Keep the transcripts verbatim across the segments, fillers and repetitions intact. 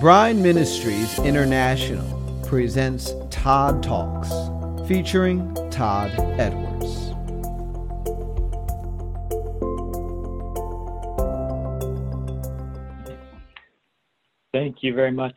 Brine Ministries International presents Todd Talks, featuring Todd Edwards. Thank you very much.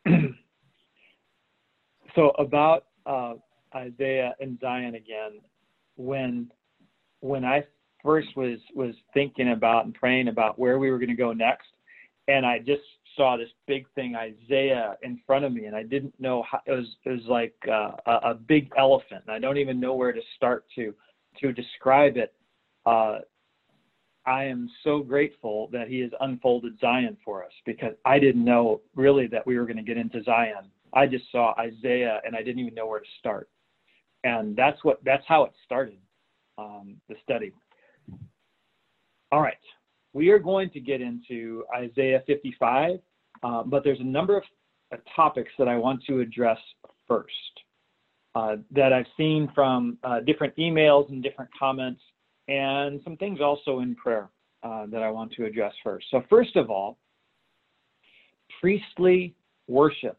So about uh, Isaiah and Zion again, when when I first was was thinking about and praying about where we were going to go next, and I just saw this big thing, Isaiah, in front of me, and I didn't know how, it was it was like uh, a, a big elephant, and I don't even know where to start to to describe it. Uh, I am so grateful that he has unfolded Zion for us, because I didn't know really that we were going to get into Zion. I just saw Isaiah and I didn't even know where to start. And that's what that's how it started, um, the study. All right. We are going to get into Isaiah fifty-five, uh, but there's a number of uh, topics that I want to address first uh, that I've seen from uh, different emails and different comments, and some things also in prayer uh, that I want to address first. So first of all, priestly worship.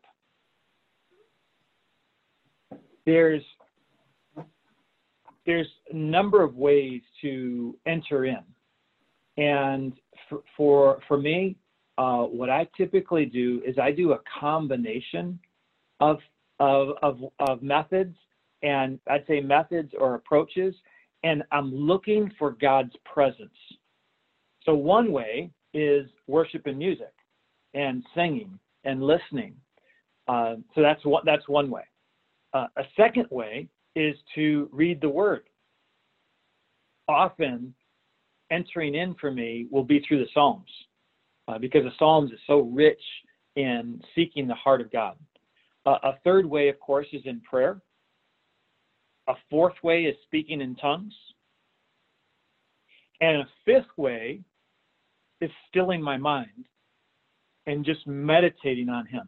There's, there's a number of ways to enter in. And for, for, for me, uh, what I typically do is I do a combination of, of, of, of methods, and I'd say methods or approaches, and I'm looking for God's presence. So one way is worship and music and singing and listening. Uh, so that's one, that's one way. Uh, a second way is to read the Word. Often, entering in for me will be through the Psalms, uh, because the Psalms is so rich in seeking the heart of God. Uh, a third way, of course, is in prayer. A fourth way is speaking in tongues. And a fifth way is stilling my mind and just meditating on Him.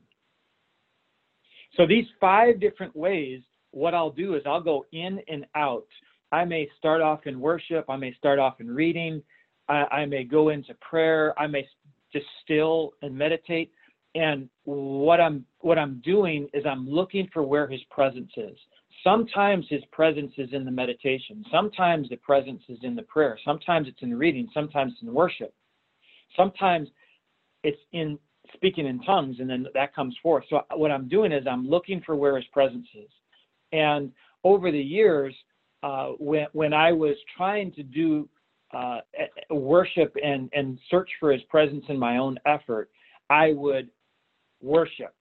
So these five different ways, what I'll do is I'll go in and out. I may start off in worship. I may start off in reading. I, I may go into prayer. I may just still and meditate. And what I'm what I'm doing is I'm looking for where His presence is. Sometimes His presence is in the meditation. Sometimes the presence is in the prayer. Sometimes it's in reading. Sometimes it's in worship. Sometimes it's in speaking in tongues, and then that comes forth. So what I'm doing is I'm looking for where His presence is. And over the years, uh, when when I was trying to do uh, worship and, and search for His presence in my own effort, I would worship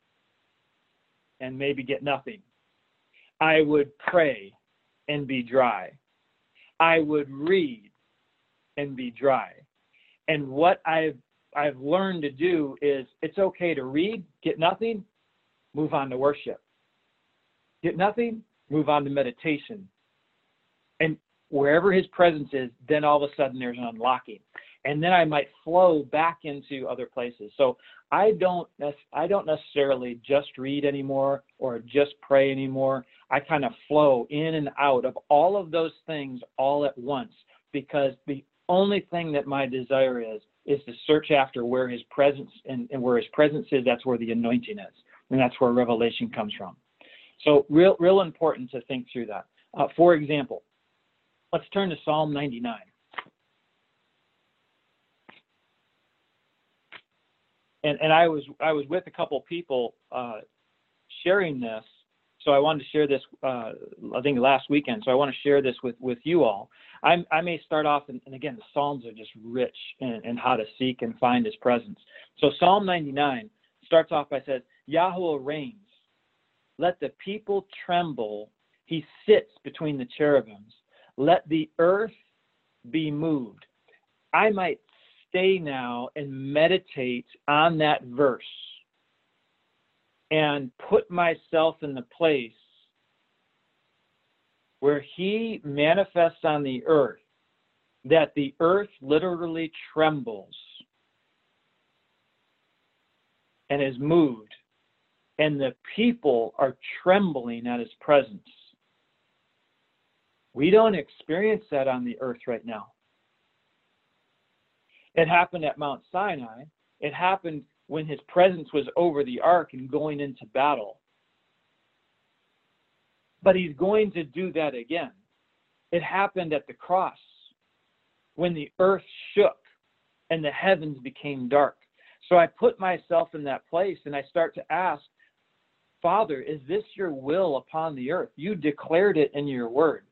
and maybe get nothing. I would pray and be dry. I would read and be dry. And what I've I've learned to do is it's okay to read, get nothing, move on to worship. Get nothing, move on to meditation. And wherever His presence is, then all of a sudden there's an unlocking. And then I might flow back into other places. So I don't I don't necessarily just read anymore or just pray anymore. I kind of flow in and out of all of those things all at once, because the only thing that my desire is is to search after where His presence and, and where His presence is. That's where the anointing is, and that's where revelation comes from. So real real important to think through that. Uh, for example, let's turn to Psalm ninety-nine. And and I was I was with a couple people uh, sharing this, so I wanted to share this. Uh, I think last weekend, so I want to share this with, with you all. I I may start off, and, and again, the Psalms are just rich in, in how to seek and find His presence. So Psalm ninety-nine starts off by saying, "Yahweh reigns. Let the people tremble. He sits between the cherubims. Let the earth be moved." I might stay now and meditate on that verse and put myself in the place where He manifests on the earth, that the earth literally trembles and is moved, and the people are trembling at His presence. We don't experience that on the earth right now. It happened at Mount Sinai. It happened when his presence was over the ark and going into battle. But he's going to do that again. It happened at the cross when the earth shook and the heavens became dark. So I put myself in that place and I start to ask, Father, is this your will upon the earth? You declared it in your word.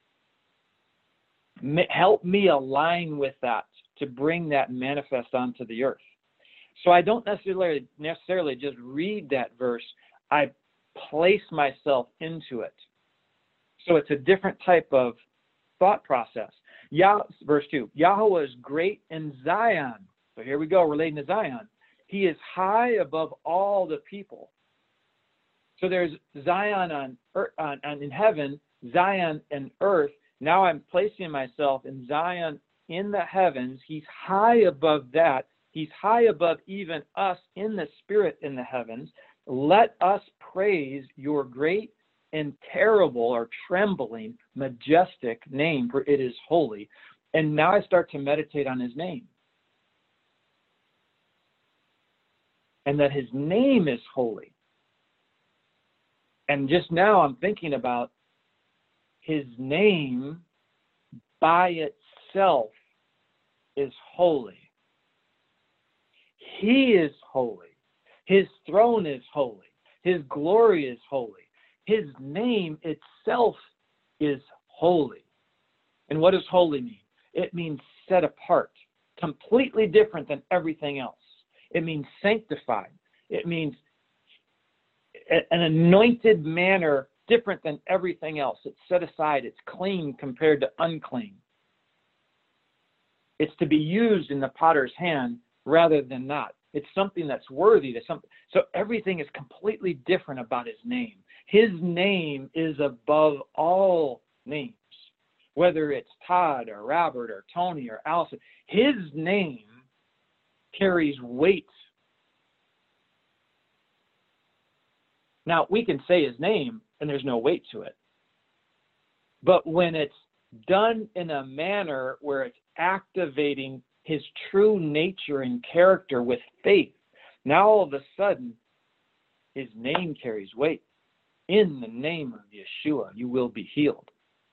Help me align with that to bring that manifest onto the earth. So I don't necessarily necessarily just read that verse. I place myself into it. So it's a different type of thought process. Yah, verse two, Yahweh is great in Zion. So here we go, relating to Zion. He is high above all the people. So there's Zion on, earth, on, on in heaven, Zion and earth. Now I'm placing myself in Zion in the heavens. He's high above that. He's high above even us in the spirit in the heavens. Let us praise your great and terrible or trembling, majestic name, for it is holy. And now I start to meditate on his name. And that his name is holy. And just now I'm thinking about his name by itself is holy. He is holy. His throne is holy. His glory is holy. His name itself is holy. And what does holy mean? It means set apart, completely different than everything else. It means sanctified. It means an anointed manner different than everything else. It's set aside. It's clean compared to unclean. It's to be used in the potter's hand rather than not. It's something that's worthy to something. So everything is completely different about his name. His name is above all names, whether it's Todd or Robert or Tony or Allison. His name carries weight. Now, we can say his name and there's no weight to it. But when it's done in a manner where it's activating his true nature and character with faith, now all of a sudden, his name carries weight. In the name of Yeshua, you will be healed.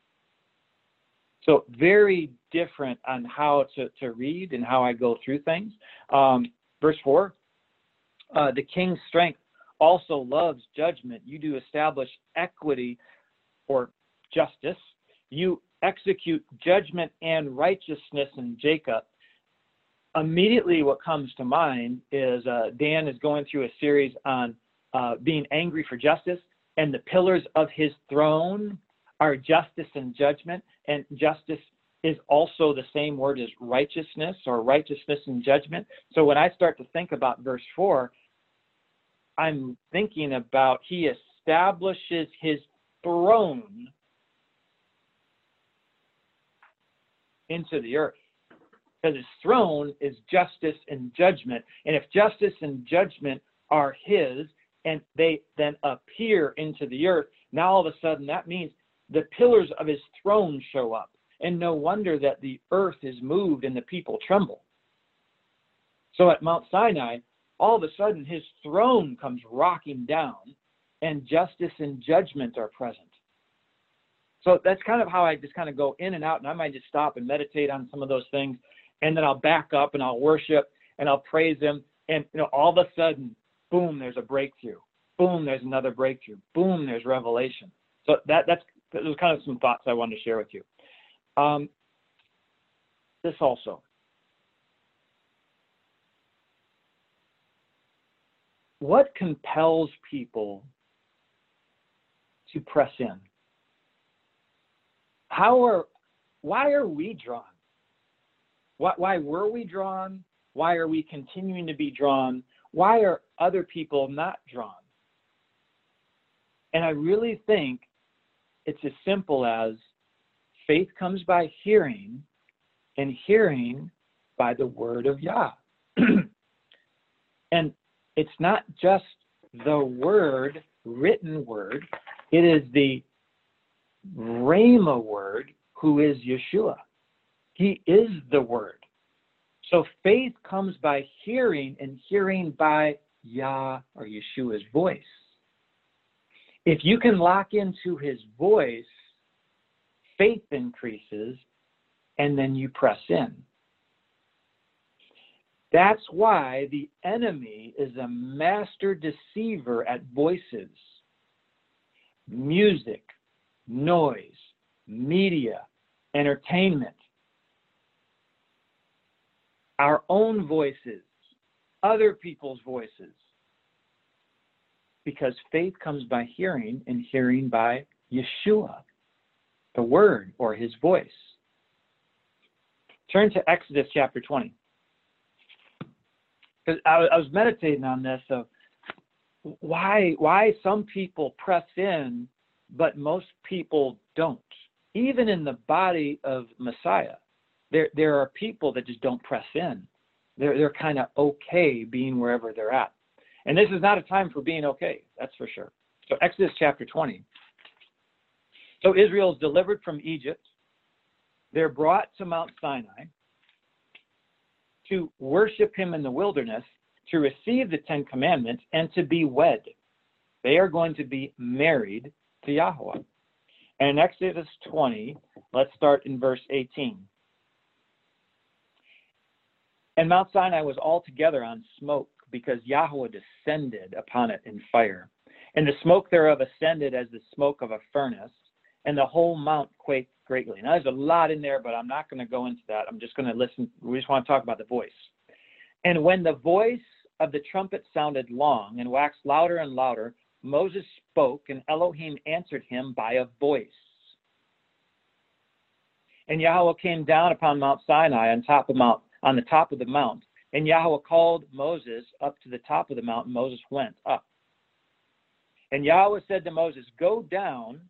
So very different on how to, to read and how I go through things. Um, verse four, uh, the king's strength also loves judgment. You do establish equity or justice. You execute judgment and righteousness in Jacob. Immediately what comes to mind is uh, Dan is going through a series on uh, being angry for justice, and the pillars of his throne are justice and judgment, and justice is also the same word as righteousness or righteousness and judgment. So when I start to think about verse four, I'm thinking about he establishes his throne into the earth. Because his throne is justice and judgment. And if justice and judgment are his, and they then appear into the earth, now all of a sudden that means the pillars of his throne show up. And no wonder that the earth is moved and the people tremble. So at Mount Sinai, all of a sudden his throne comes rocking down and justice and judgment are present. So that's kind of how I just kind of go in and out, and I might just stop and meditate on some of those things, and then I'll back up and I'll worship and I'll praise him, and you know, all of a sudden, boom, there's a breakthrough. Boom, there's another breakthrough. Boom, there's revelation. So that that's those kind of some thoughts I wanted to share with you. Um, this also. What compels people to press in? How are, why are we drawn? Why, why were we drawn? Why are we continuing to be drawn? Why are other people not drawn? And I really think it's as simple as faith comes by hearing, and hearing by the word of Yah. And it's not just the word, written word. It is the Rhema word, who is Yeshua. He is the word. So faith comes by hearing, and hearing by Yah or Yeshua's voice. If you can lock into his voice, faith increases, and then you press in. That's why the enemy is a master deceiver at voices. Music, noise, media, entertainment. Our own voices, other people's voices. Because faith comes by hearing, and hearing by Yeshua, the word or his voice. Turn to Exodus chapter twenty. Because I, I was meditating on this of why why some people press in, but most people don't. Even in the body of Messiah, there there are people that just don't press in. They're they're kind of okay being wherever they're at. And this is not a time for being okay, that's for sure. So Exodus chapter twenty. So Israel is delivered from Egypt. They're brought to Mount Sinai to worship him in the wilderness, to receive the Ten Commandments, and to be wed. They are going to be married to Yahweh. And in Exodus twenty, let's start in verse eighteen. And Mount Sinai was altogether on smoke, because Yahweh descended upon it in fire. And the smoke thereof ascended as the smoke of a furnace, and the whole mount quaked greatly. Now, there's a lot in there, but I'm not going to go into that. I'm just going to listen. We just want to talk about the voice. And when the voice of the trumpet sounded long and waxed louder and louder, Moses spoke, and Elohim answered him by a voice. And Yahweh came down upon Mount Sinai on top of Mount, on the top of the mount. And Yahweh called Moses up to the top of the mountain. Moses went up. And Yahweh said to Moses, go down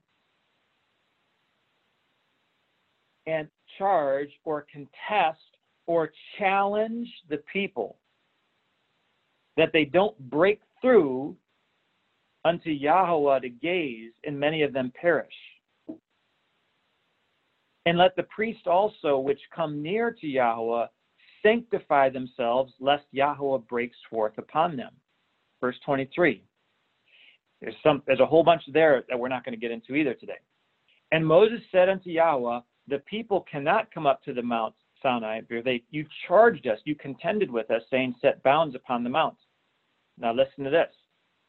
and charge or contest or challenge the people, that they don't break through unto Yahweh to gaze, and many of them perish. And let the priest also, which come near to Yahweh, sanctify themselves, lest Yahweh breaks forth upon them. Verse twenty-three. There's some. There's a whole bunch there that we're not going to get into either today. And Moses said unto Yahweh, the people cannot come up to the Mount Sinai, for they you charged us, you contended with us, saying, set bounds upon the mount. Now listen to this.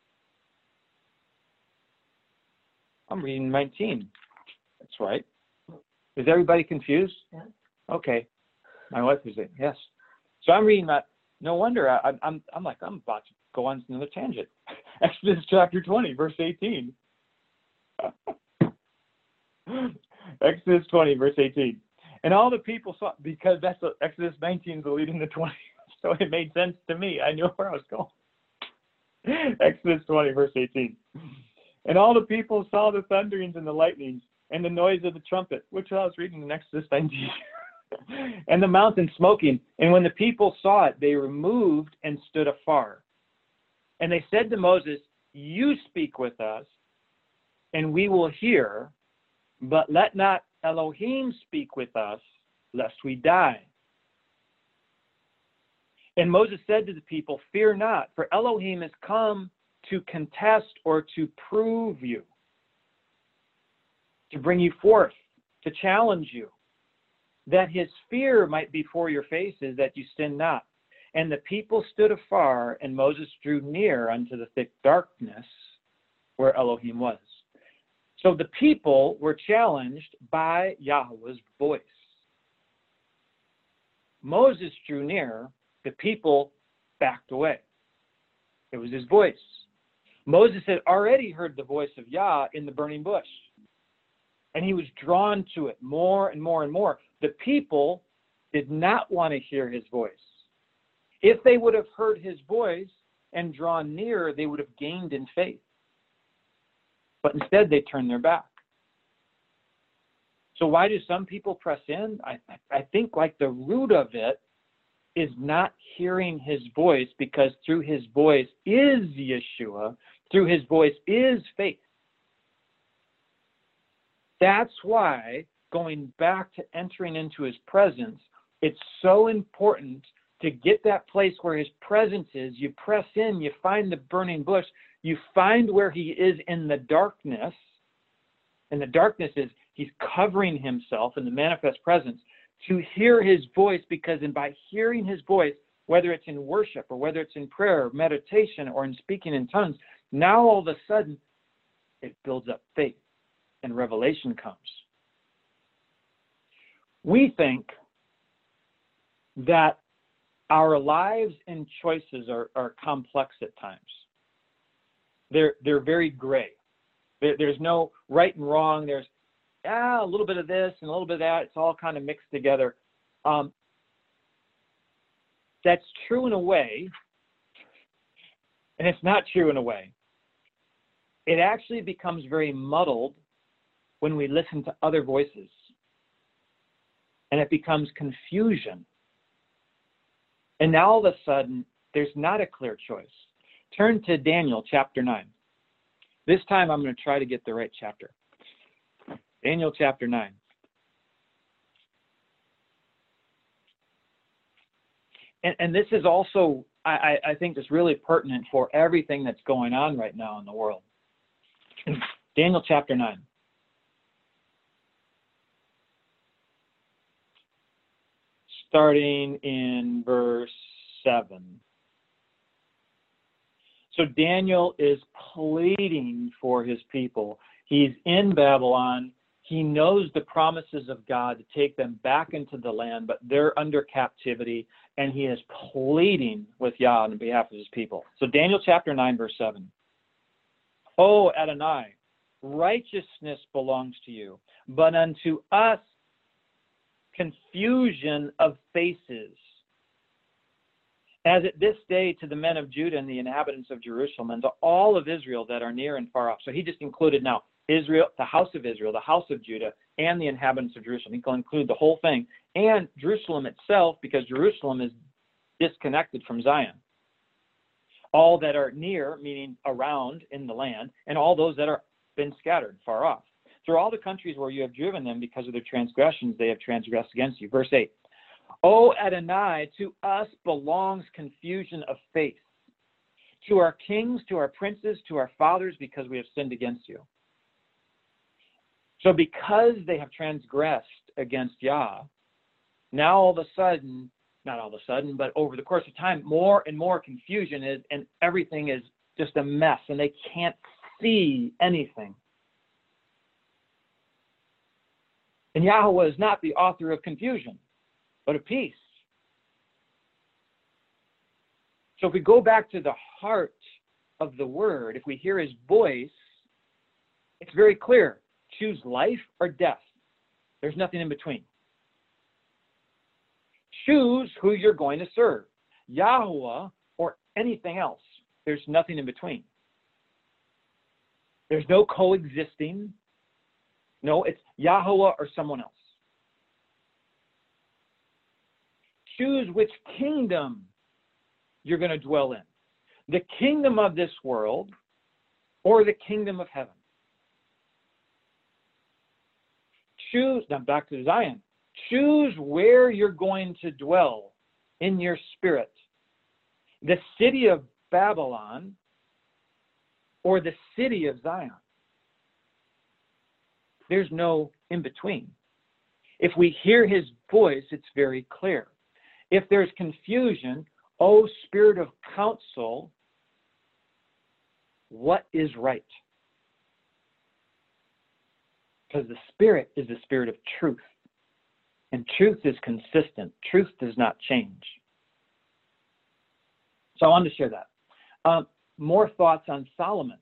I'm reading nineteen. That's right. Is everybody confused? Yeah. Okay. My wife was in. Yes. So I'm reading that. No wonder I, I'm I'm like I'm about to go on another tangent. Exodus chapter twenty, verse eighteen. Exodus twenty, verse eighteen. And all the people saw, because that's a, Exodus nineteen is leading to twenty, so it made sense to me. I knew where I was going. Exodus twenty, verse eighteen. And all the people saw the thunderings and the lightnings and the noise of the trumpet, which I was reading in Exodus nineteen. And the mountain smoking. And when the people saw it, they removed and stood afar. And they said to Moses, you speak with us, and we will hear, but let not Elohim speak with us, lest we die. And Moses said to the people, fear not, for Elohim has come to contest or to prove you, to bring you forth, to challenge you, that his fear might be for your faces, that you sin not. And the people stood afar, and Moses drew near unto the thick darkness where Elohim was. So the people were challenged by Yahweh's voice. Moses drew near, the people backed away. It was his voice. Moses had already heard the voice of Yah in the burning bush, and he was drawn to it more and more and more. The people did not want to hear his voice. If they would have heard his voice and drawn near, they would have gained in faith. But instead, they turned their back. So why do some people press in? I, I think like the root of it is not hearing his voice, because through his voice is Yeshua. Through his voice is faith. That's why going back to entering into his presence, it's so important to get that place where his presence is. You press in, you find the burning bush, you find where he is in the darkness. And the darkness is he's covering himself in the manifest presence to hear his voice, because and by hearing his voice, whether it's in worship or whether it's in prayer, meditation, or in speaking in tongues, now all of a sudden it builds up faith and revelation comes. We think that our lives and choices are, are complex at times. They're, they're very gray. There, there's no right and wrong. There's ah, a little bit of this and a little bit of that. It's all kind of mixed together. Um, that's true in a way, and it's not true in a way. It actually becomes very muddled when we listen to other voices, and it becomes confusion. And now all of a sudden, there's not a clear choice. Turn to Daniel chapter nine. This time I'm going to try to get the right chapter. Daniel chapter nine. And, and this is also, I, I think, just really pertinent for everything that's going on right now in the world. Daniel chapter nine. Starting in verse seven. So Daniel is pleading for his people. He's in Babylon. He knows the promises of God to take them back into the land, but they're under captivity, and he is pleading with Yah on behalf of his people. So Daniel chapter nine, verse seven. O Adonai, righteousness belongs to you, but unto us confusion of faces. As at this day to the men of Judah and the inhabitants of Jerusalem, and to all of Israel that are near and far off. So he just included now Israel, the house of Israel, the house of Judah, and the inhabitants of Jerusalem. He can include the whole thing. And Jerusalem itself, because Jerusalem is disconnected from Zion. All that are near, meaning around in the land, and all those that are been scattered far off. Through all the countries where you have driven them because of their transgressions, they have transgressed against you. Verse eight. O Adonai, to us belongs confusion of face. To our kings, to our princes, to our fathers, because we have sinned against you. So because they have transgressed against Yah, now all of a sudden, not all of a sudden, but over the course of time, more and more confusion is, and everything is just a mess, and they can't see anything. And Yahweh is not the author of confusion, but of peace. So if we go back to the heart of the word, if we hear his voice, it's very clear. Choose life or death. There's nothing in between. Choose who you're going to serve, Yahweh or anything else. There's nothing in between. There's no coexisting. No, it's Yahweh or someone else. Choose which kingdom you're going to dwell in. The kingdom of this world or the kingdom of heaven. Choose, now back to Zion. Choose where you're going to dwell in your spirit. The city of Babylon or the city of Zion. There's no in between. If we hear his voice, it's very clear. If there's confusion, O spirit of counsel, what is right? Because the Spirit is the spirit of truth. And truth is consistent. Truth does not change. So I wanted to share that. Um, more thoughts on Solomon.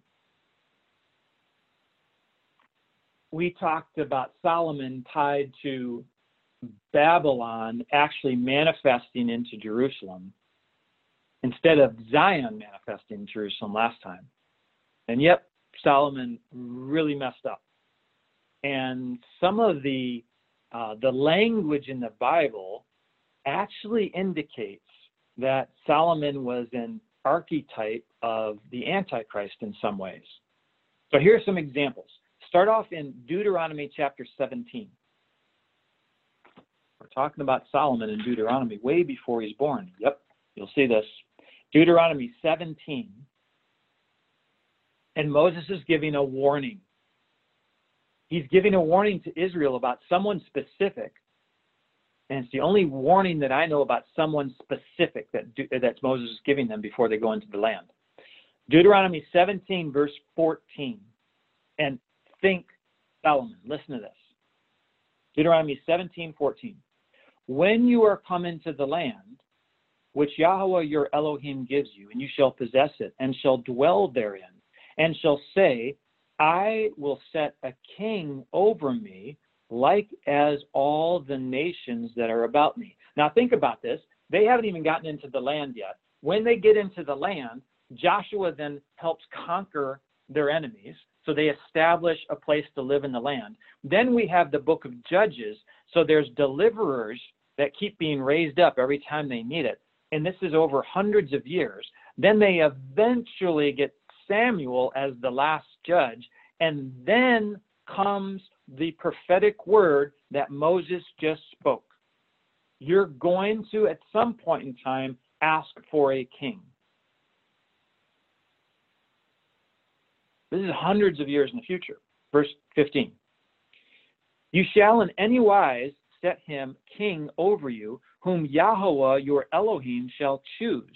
We talked about Solomon tied to Babylon actually manifesting into Jerusalem instead of Zion manifesting in Jerusalem last time. And yep, Solomon really messed up. And some of the uh, the language in the Bible actually indicates that Solomon was an archetype of the Antichrist in some ways. So here are some examples. Start off in Deuteronomy chapter seventeen. talking about Solomon in Deuteronomy way before he's born. Yep, you'll see this. Deuteronomy seventeen. And Moses is giving a warning. He's giving a warning to Israel about someone specific. And it's the only warning that I know about someone specific that, that Moses is giving them before they go into the land. Deuteronomy seventeen, verse fourteen. And think Solomon. Listen to this. Deuteronomy seventeen, fourteen. When you are come into the land, which Yahweh your Elohim gives you, and you shall possess it, and shall dwell therein, and shall say, I will set a king over me, like as all the nations that are about me. Now think about this. They haven't even gotten into the land yet. When they get into the land, Joshua then helps conquer their enemies. So they establish a place to live in the land. Then we have the book of Judges. So there's deliverers that keep being raised up every time they need it. And this is over hundreds of years. Then they eventually get Samuel as the last judge. And then comes the prophetic word that Moses just spoke. You're going to, at some point in time, ask for a king. This is hundreds of years in the future. Verse fifteen. You shall in any wise set him king over you, whom Yahweh your Elohim shall choose.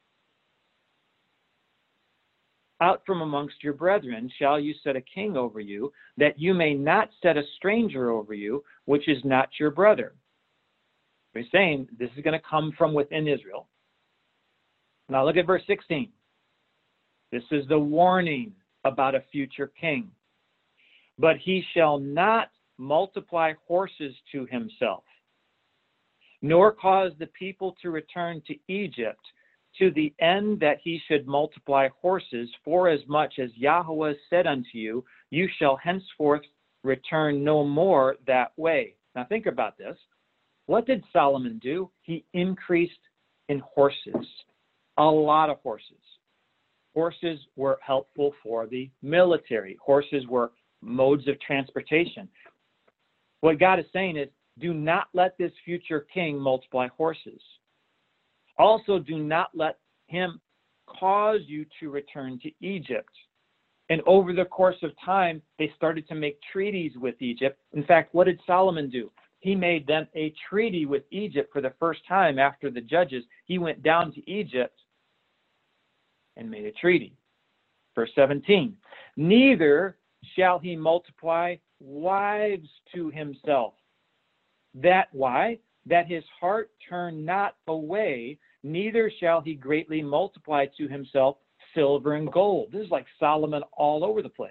Out from amongst your brethren shall you set a king over you, that you may not set a stranger over you, which is not your brother. He's saying this is going to come from within Israel. Now look at verse sixteen. This is the warning about a future king. But he shall not multiply horses to himself, nor cause the people to return to Egypt, to the end that he should multiply horses, for as much as Yahweh said unto you, you shall henceforth return no more that way. Now think about this. What did Solomon do? He increased in horses, a lot of horses. Horses were helpful for the military. Horses were modes of transportation. What God is saying is, do not let this future king multiply horses. Also, do not let him cause you to return to Egypt. And over the course of time, they started to make treaties with Egypt. In fact, what did Solomon do? He made them a treaty with Egypt for the first time after the judges. He went down to Egypt and made a treaty. Verse seventeen, neither shall he multiply wives to himself. That why? That his heart turn not away, neither shall he greatly multiply to himself silver and gold. This is like Solomon all over the place.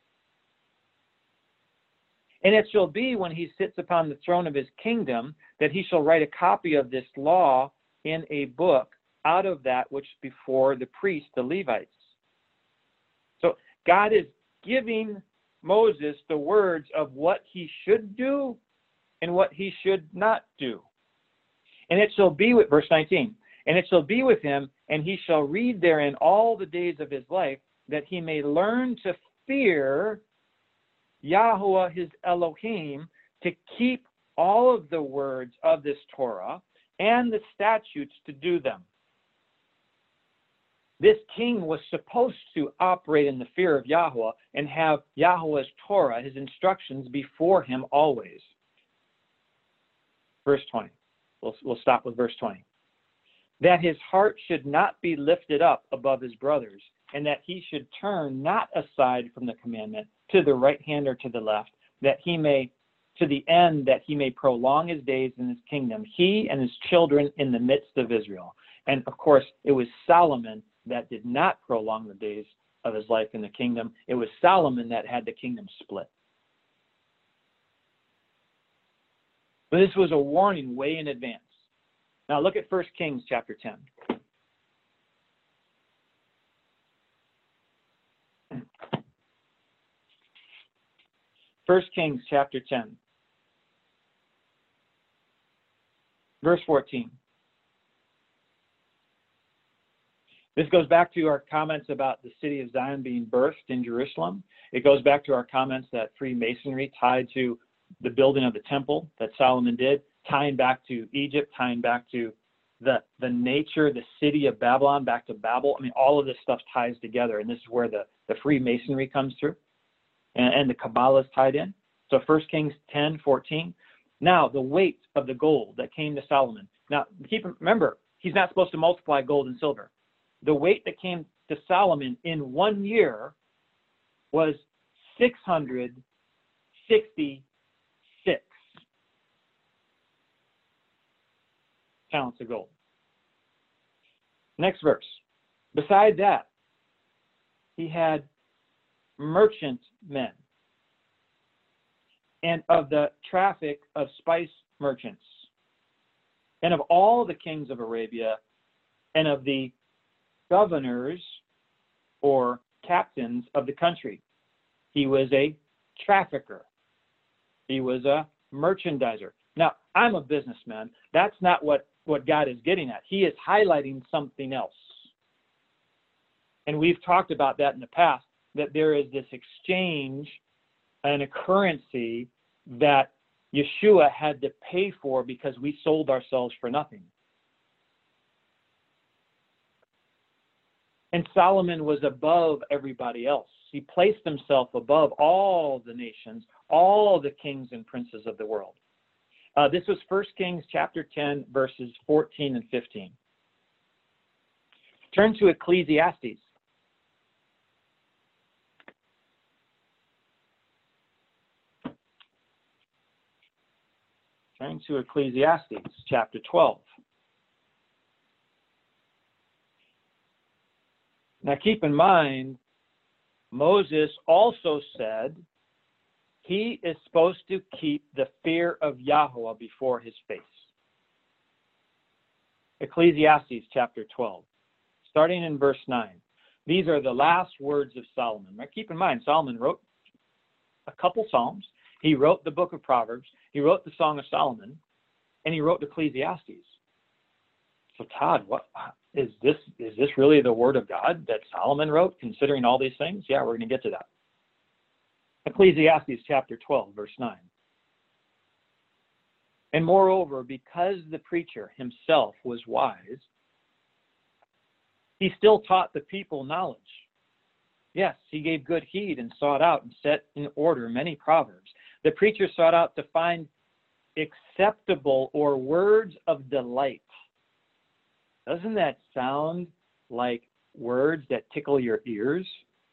And it shall be when he sits upon the throne of his kingdom that he shall write a copy of this law in a book out of that which before the priests, the Levites. So God is giving Moses the words of what he should do and what he should not do. And it shall be with, verse nineteen, and it shall be with him, and he shall read therein all the days of his life, that he may learn to fear Yahweh his Elohim, to keep all of the words of this Torah and the statutes to do them. This king was supposed to operate in the fear of Yahweh and have Yahweh's Torah, his instructions, before him always. Verse twenty. We'll, we'll stop with verse twenty. That his heart should not be lifted up above his brothers, and that he should turn not aside from the commandment to the right hand or to the left, that he may, to the end that he may prolong his days in his kingdom, he and his children in the midst of Israel. And of course, it was Solomon that did not prolong the days of his life in the kingdom. It was Solomon that had the kingdom split. But this was a warning way in advance. Now look at First Kings chapter ten. First Kings chapter ten. Verse fourteen. This goes back to our comments about the city of Zion being birthed in Jerusalem. It goes back to our comments that Freemasonry tied to the building of the temple that Solomon did. tying back to Egypt, tying back to the the nature, the city of Babylon, back to Babel. I mean, all of this stuff ties together, and this is where the, the Freemasonry comes through, and, and the Kabbalah is tied in. So First Kings ten fourteen. Now, the weight of the gold that came to Solomon. Now, keep remember, he's not supposed to multiply gold and silver. The weight that came to Solomon in one year was six hundred sixty-six talents of gold. Next verse. Beside that, he had merchant men, and of the traffic of spice merchants, and of all the kings of Arabia, and of the governors or captains of the country. He was a trafficker. He was a merchandiser. Now, I'm a businessman. That's not what, what God is getting at. He is highlighting something else. And we've talked about that in the past, that there is this exchange and a currency that Yeshua had to pay for because we sold ourselves for nothing. And Solomon was above everybody else. He placed himself above all the nations, all the kings and princes of the world. Uh, this was First Kings chapter ten, verses fourteen and fifteen. Turn to Ecclesiastes. Turn to Ecclesiastes chapter twelve. Now keep in mind, Moses also said he is supposed to keep the fear of Yahweh before his face. Ecclesiastes chapter twelve, starting in verse nine. These are the last words of Solomon. Now keep in mind, Solomon wrote a couple Psalms. He wrote the book of Proverbs. He wrote the Song of Solomon. And he wrote Ecclesiastes. So Todd, what is this? Is this really the word of God that Solomon wrote, considering all these things? Yeah, we're going to get to that. Ecclesiastes chapter twelve, verse nine. And moreover, because the preacher himself was wise, he still taught the people knowledge. Yes, he gave good heed and sought out and set in order many proverbs. The preacher sought out to find acceptable or words of delight. Doesn't that sound like words that tickle your ears?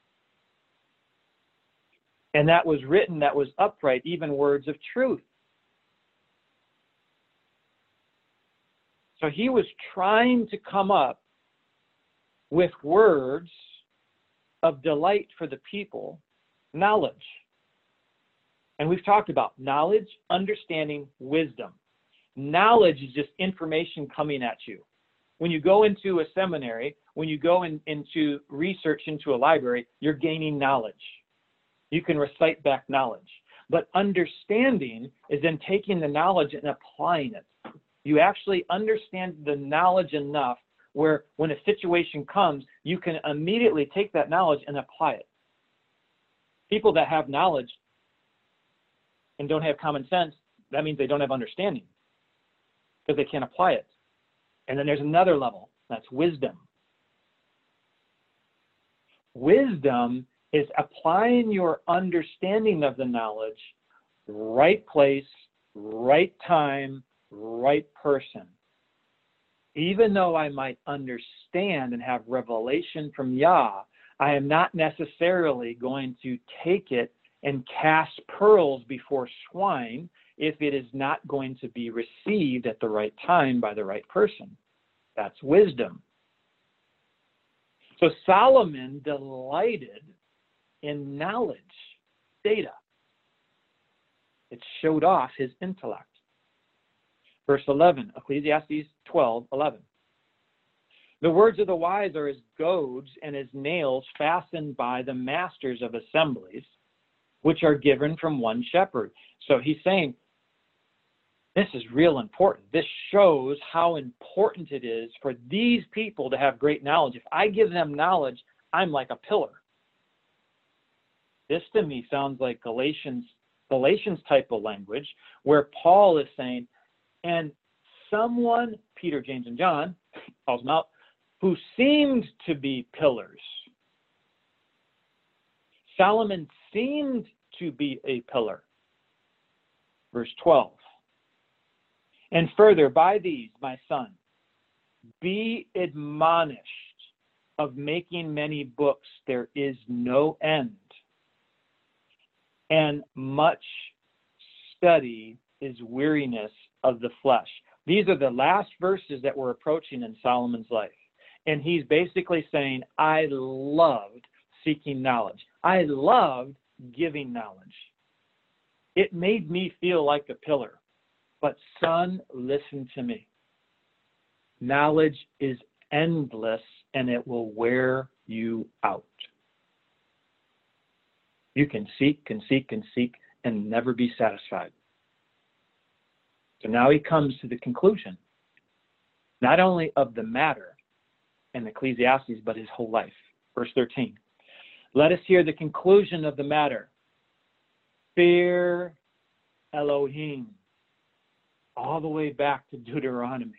And that was written, that was upright, even words of truth. So he was trying to come up with words of delight for the people, knowledge. And we've talked about knowledge, understanding, wisdom. Knowledge is just information coming at you. When you go into a seminary, when you go in, into research into a library, you're gaining knowledge. You can recite back knowledge. But understanding is then taking the knowledge and applying it. You actually understand the knowledge enough where when a situation comes, you can immediately take that knowledge and apply it. People that have knowledge and don't have common sense, that means they don't have understanding because they can't apply it. And then there's another level, that's wisdom. Wisdom is applying your understanding of the knowledge, right place, right time, right person. Even though I might understand and have revelation from Yah, I am not necessarily going to take it and cast pearls before swine if it is not going to be received at the right time by the right person. That's wisdom. So Solomon delighted in knowledge, data. It showed off his intellect. Verse eleven, Ecclesiastes twelve, eleven. The words of the wise are as goads and as nails fastened by the masters of assemblies, which are given from one shepherd. So he's saying, this is real important. This shows how important it is for these people to have great knowledge. If I give them knowledge, I'm like a pillar. This to me sounds like Galatians, Galatians type of language, where Paul is saying, And someone, Peter, James, and John, calls them out, who seemed to be pillars. Solomon seemed to be a pillar. Verse twelve. And further, by these, my son, be admonished of making many books, there is no end. And much study is weariness of the flesh. These are the last verses that we're approaching in Solomon's life. And he's basically saying, I loved seeking knowledge. I loved giving knowledge. It made me feel like a pillar. But son, listen to me. Knowledge is endless and it will wear you out. You can seek and seek and seek and never be satisfied. So now he comes to the conclusion, not only of the matter in Ecclesiastes, but his whole life. Verse thirteen. Let us hear the conclusion of the matter. Fear Elohim. All the way back to Deuteronomy.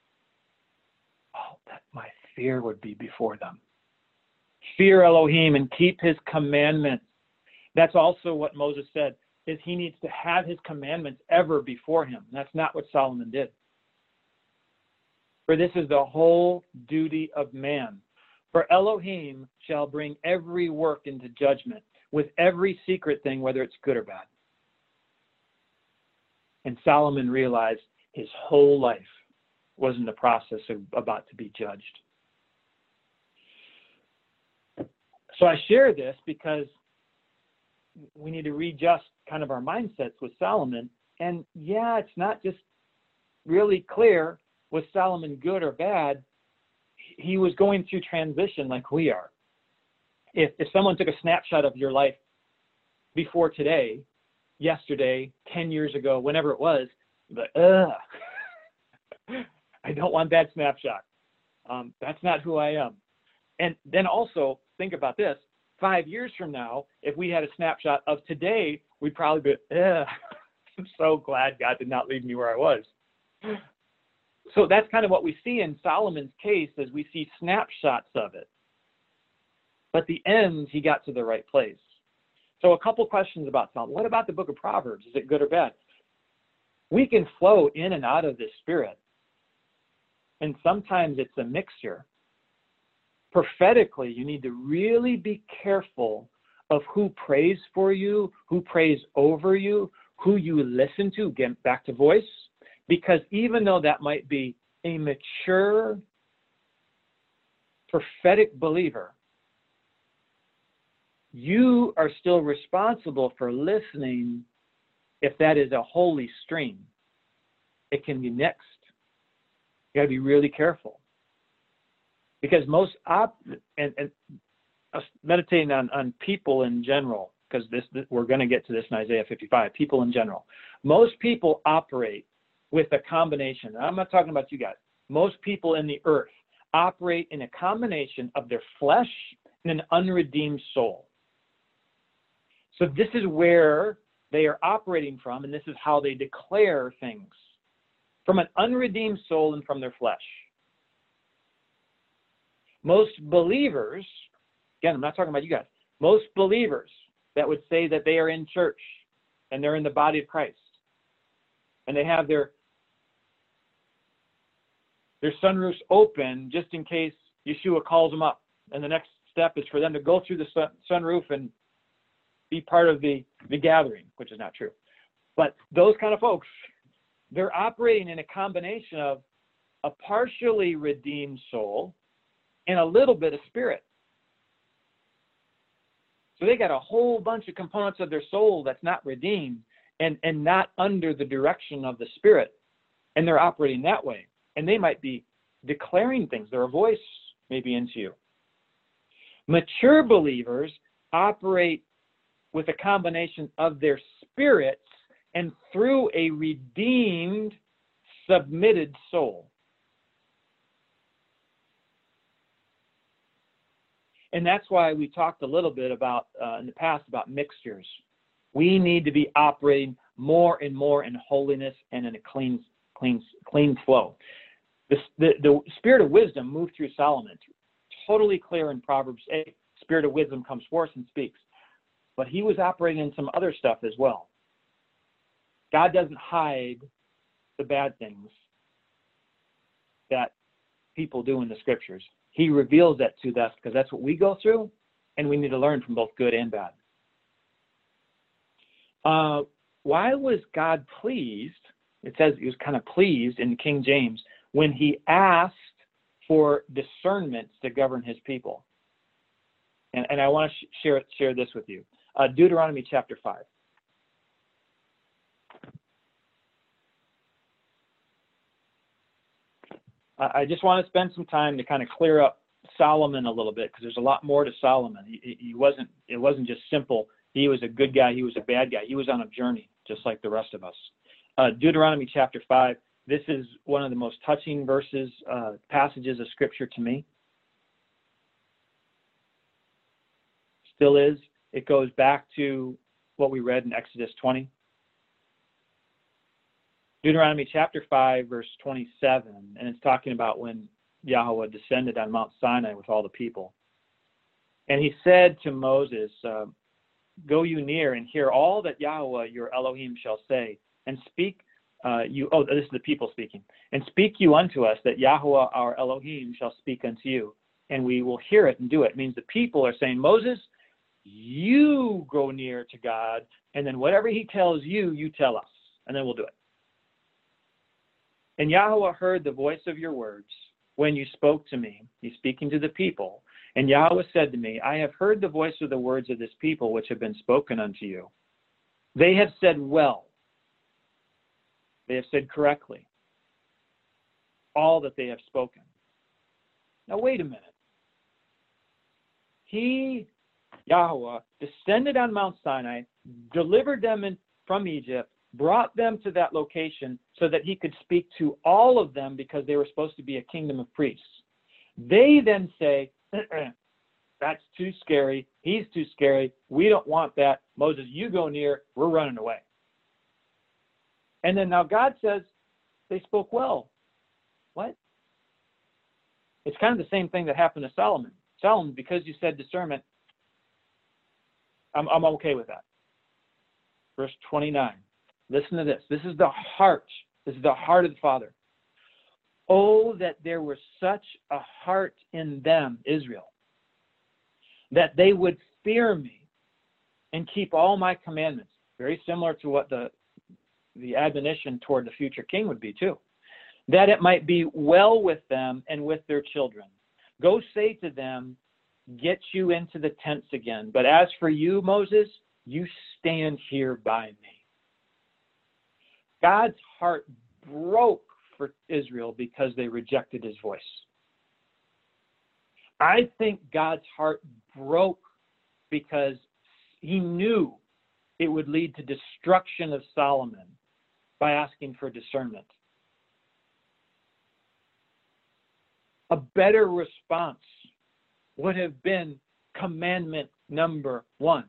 Oh, that my fear would be before them. Fear Elohim and keep his commandments. That's also what Moses said, is he needs to have his commandments ever before him. That's not what Solomon did. For this is the whole duty of man. For Elohim shall bring every work into judgment, with every secret thing, whether it's good or bad. And Solomon realized his whole life was in the process of about to be judged. So I share this because we need to readjust kind of our mindsets with Solomon. And yeah, it's not just really clear, was Solomon good or bad? He was going through transition like we are. If, if someone took a snapshot of your life before today, yesterday, ten years ago, whenever it was, but ugh, I don't want that snapshot. Um, that's not who I am. And then also think about this. Five years from now, if we had a snapshot of today, we'd probably be, ugh, I'm so glad God did not leave me where I was. So that's kind of what we see in Solomon's case, as we see snapshots of it. But the end, he got to the right place. So a couple questions about Solomon. What about the book of Proverbs? Is it good or bad? We can flow in and out of this spirit. And sometimes it's a mixture. Prophetically, you need to really be careful of who prays for you, who prays over you, who you listen to. Again, back to voice. Because even though that might be a mature, prophetic believer, you are still responsible for listening if that is a holy stream. It can be mixed. You got to be really careful. Because most, op- and, and uh, meditating on, on people in general, because this, this we're going to get to this in Isaiah fifty-five, people in general. Most people operate with a combination. I'm not talking about you guys. Most people in the earth operate in a combination of their flesh and an unredeemed soul. So this is where they are operating from, and this is how they declare things. From an unredeemed soul and from their flesh. Most believers, again, I'm not talking about you guys, most believers that would say that they are in church and they're in the body of Christ and they have their their sunroofs open just in case Yeshua calls them up. And the next step is for them to go through the sun, sunroof and be part of the, the gathering, which is not true. But those kind of folks, they're operating in a combination of a partially redeemed soul and a little bit of spirit. So they got a whole bunch of components of their soul that's not redeemed and, and not under the direction of the spirit. And they're operating that way. And they might be declaring things. Their voice may be into you. Mature believers operate with a combination of their spirits and through a redeemed, submitted soul. And that's why we talked a little bit about, uh, in the past, about mixtures. We need to be operating more and more in holiness and in a clean, clean, clean flow. The, the, the spirit of wisdom moved through Solomon. It's totally clear in Proverbs eight. Spirit of wisdom comes forth and speaks. But he was operating in some other stuff as well. God doesn't hide the bad things that people do in the scriptures. He reveals that to us because that's what we go through, and we need to learn from both good and bad. Uh, why was God pleased? It says he was kind of pleased in King James when he asked for discernment to govern his people. And, and I want to sh- share, share this with you. Uh, Deuteronomy chapter five. I just want to spend some time to kind of clear up Solomon a little bit because there's a lot more to Solomon. He, he wasn't, it wasn't just simple. He was a good guy. He was a bad guy. He was on a journey just like the rest of us. Uh, Deuteronomy chapter five. This is one of the most touching verses, uh, passages of scripture to me. Still is. It goes back to what we read in Exodus twenty. Deuteronomy chapter five, verse twenty-seven, and it's talking about when Yahweh descended on Mount Sinai with all the people. And he said to Moses, uh, go you near and hear all that Yahweh your Elohim shall say, and speak uh, you, oh, this is the people speaking, and speak you unto us that Yahweh our Elohim shall speak unto you, and we will hear it and do it. It means the people are saying, Moses, you go near to God, and then whatever he tells you, you tell us, and then we'll do it. And Yahweh heard the voice of your words when you spoke to me. He's speaking to the people. And Yahweh said to me, I have heard the voice of the words of this people which have been spoken unto you. They have said well. They have said correctly all that they have spoken. Now wait a minute. He, Yahweh, descended on Mount Sinai, delivered them in, from Egypt, brought them to that location so that he could speak to all of them because they were supposed to be a kingdom of priests. They then say, that's too scary. He's too scary. We don't want that. Moses, you go near. We're running away. And then now God says they spoke well. What? It's kind of the same thing that happened to Solomon. Solomon, because you said discernment, I'm, I'm okay with that. Verse twenty-nine. Listen to this. This is the heart. This is the heart of the Father. Oh, that there were such a heart in them, Israel, that they would fear me and keep all my commandments. Very similar to what the, the admonition toward the future king would be too. That it might be well with them and with their children. Go say to them, get you into the tents again. But as for you, Moses, you stand here by me. God's heart broke for Israel because they rejected his voice. I think God's heart broke because he knew it would lead to destruction of Solomon by asking for discernment. A better response would have been commandment number one.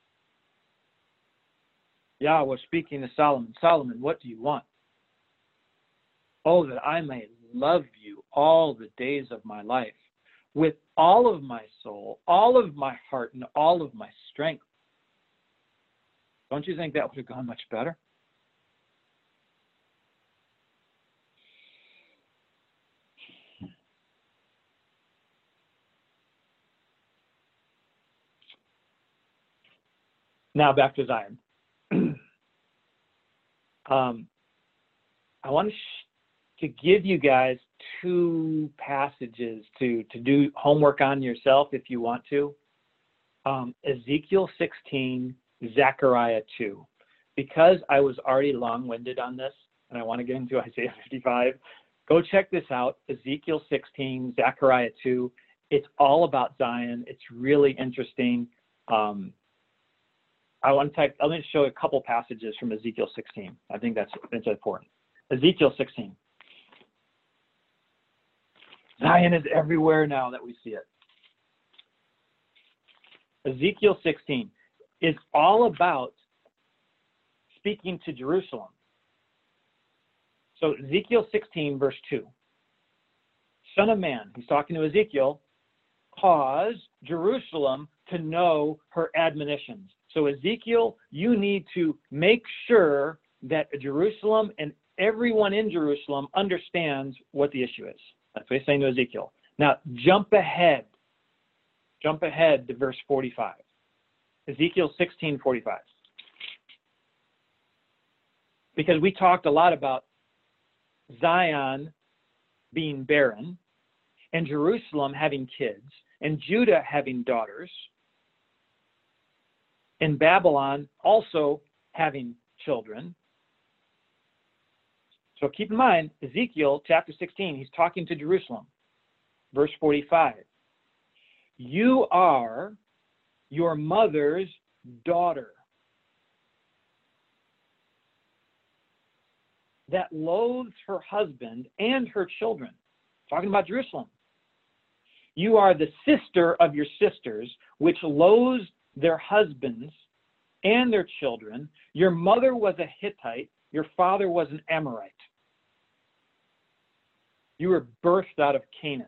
Yahweh speaking to Solomon, Solomon, what do you want? Oh, that I may love you all the days of my life, with all of my soul, all of my heart, and all of my strength. Don't you think that would have gone much better? Now back to Zion. um, I want to, sh- to give you guys two passages to, to do homework on yourself if you want to. Um, Ezekiel sixteen, Zechariah two. Because I was already long-winded on this, and I want to get into Isaiah fifty-five, go check this out, Ezekiel sixteen, Zechariah two. It's all about Zion. It's really interesting. Um, I want to take, I'm going to show you a couple passages from Ezekiel sixteen. I think that's, that's important. Ezekiel sixteen. Zion is everywhere now that we see it. Ezekiel sixteen is all about speaking to Jerusalem. So Ezekiel sixteen, verse two. Son of man, he's talking to Ezekiel, cause Jerusalem to know her admonitions. So Ezekiel, you need to make sure that Jerusalem and everyone in Jerusalem understands what the issue is. That's what he's saying to Ezekiel. Now, jump ahead. Jump ahead to verse forty-five. Ezekiel sixteen, forty-five. Because we talked a lot about Zion being barren, and Jerusalem having kids, and Judah having daughters, and Babylon also having children. So keep in mind, Ezekiel chapter sixteen, he's talking to Jerusalem. Verse forty-five. You are your mother's daughter, that loathes her husband and her children. Talking about Jerusalem. You are the sister of your sisters, which loathes their husbands and their children. Your mother was a Hittite. Your father was an Amorite. You were birthed out of Canaan.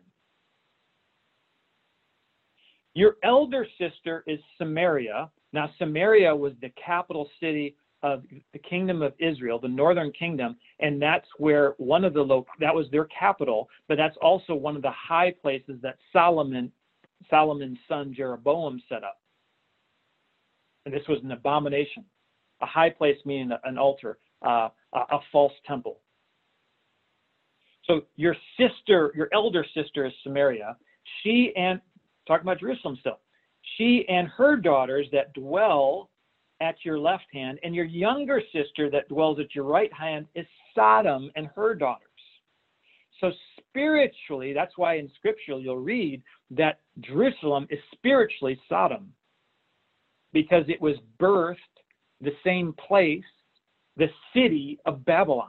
Your elder sister is Samaria. Now, Samaria was the capital city of the kingdom of Israel, the northern kingdom, and that's where one of the low, that was their capital, but that's also one of the high places that Solomon, Solomon's son Jeroboam set up. And this was an abomination. A high place meaning an altar, uh, a, a false temple. So your sister, your elder sister is Samaria. She and, talking about Jerusalem still, she and her daughters that dwell at your left hand, and your younger sister that dwells at your right hand is Sodom and her daughters. So spiritually, that's why in Scripture you'll read that Jerusalem is spiritually Sodom, because it was birthed the same place, the city of Babylon.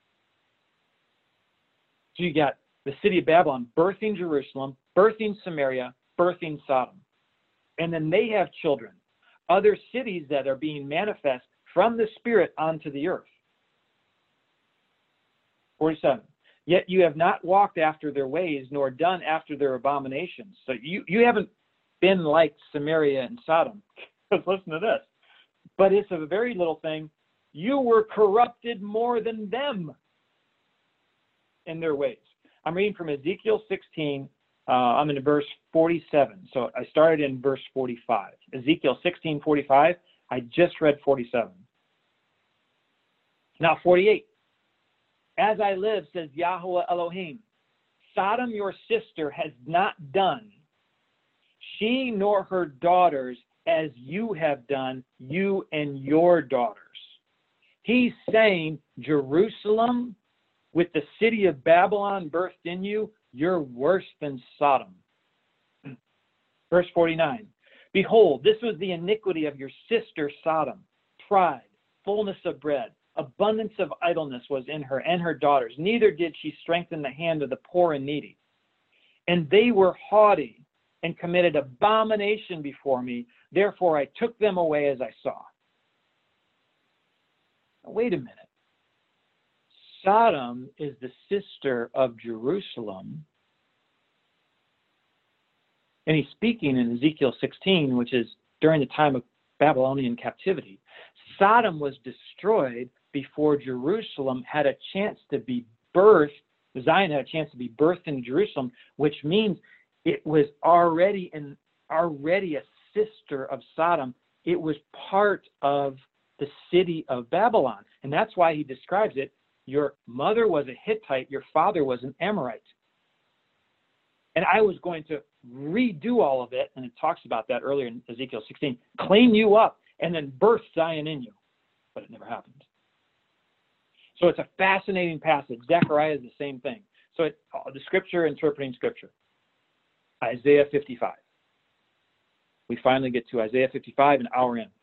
So you got the city of Babylon birthing Jerusalem, birthing Samaria, birthing Sodom. And then they have children. Other cities that are being manifest from the Spirit onto the earth. forty-seven. Yet you have not walked after their ways, nor done after their abominations. So you, you haven't been like Samaria and Sodom. Listen to this. But it's a very little thing. You were corrupted more than them in their ways. I'm reading from Ezekiel sixteen. Uh, I'm in verse forty-seven. So I started in verse forty-five. Ezekiel sixteen, forty-five. I just read forty-seven. Now forty-eight. As I live, says Yahweh Elohim, Sodom your sister has not done, she nor her daughters, as you have done, you and your daughters. He's saying, Jerusalem, with the city of Babylon birthed in you, you're worse than Sodom. Verse forty-nine. Behold, this was the iniquity of your sister Sodom. Pride, fullness of bread, abundance of idleness was in her and her daughters. Neither did she strengthen the hand of the poor and needy. And they were haughty and committed abomination before me. Therefore I took them away as I saw. Now, wait a minute. Sodom is the sister of Jerusalem. And he's speaking in Ezekiel sixteen, which is during the time of Babylonian captivity. Sodom was destroyed before Jerusalem had a chance to be birthed. Zion had a chance to be birthed in Jerusalem, which means it was already in already a sister of Sodom. It was part of the city of Babylon. And that's why he describes it. Your mother was a Hittite, your father was an Amorite. And I was going to redo all of it, and it talks about that earlier in Ezekiel sixteen, clean you up, and then birth Zion in you. But it never happened. So it's a fascinating passage. Zechariah is the same thing. So it, the scripture interpreting scripture. Isaiah fifty-five. We finally get to Isaiah fifty-five, an hour in.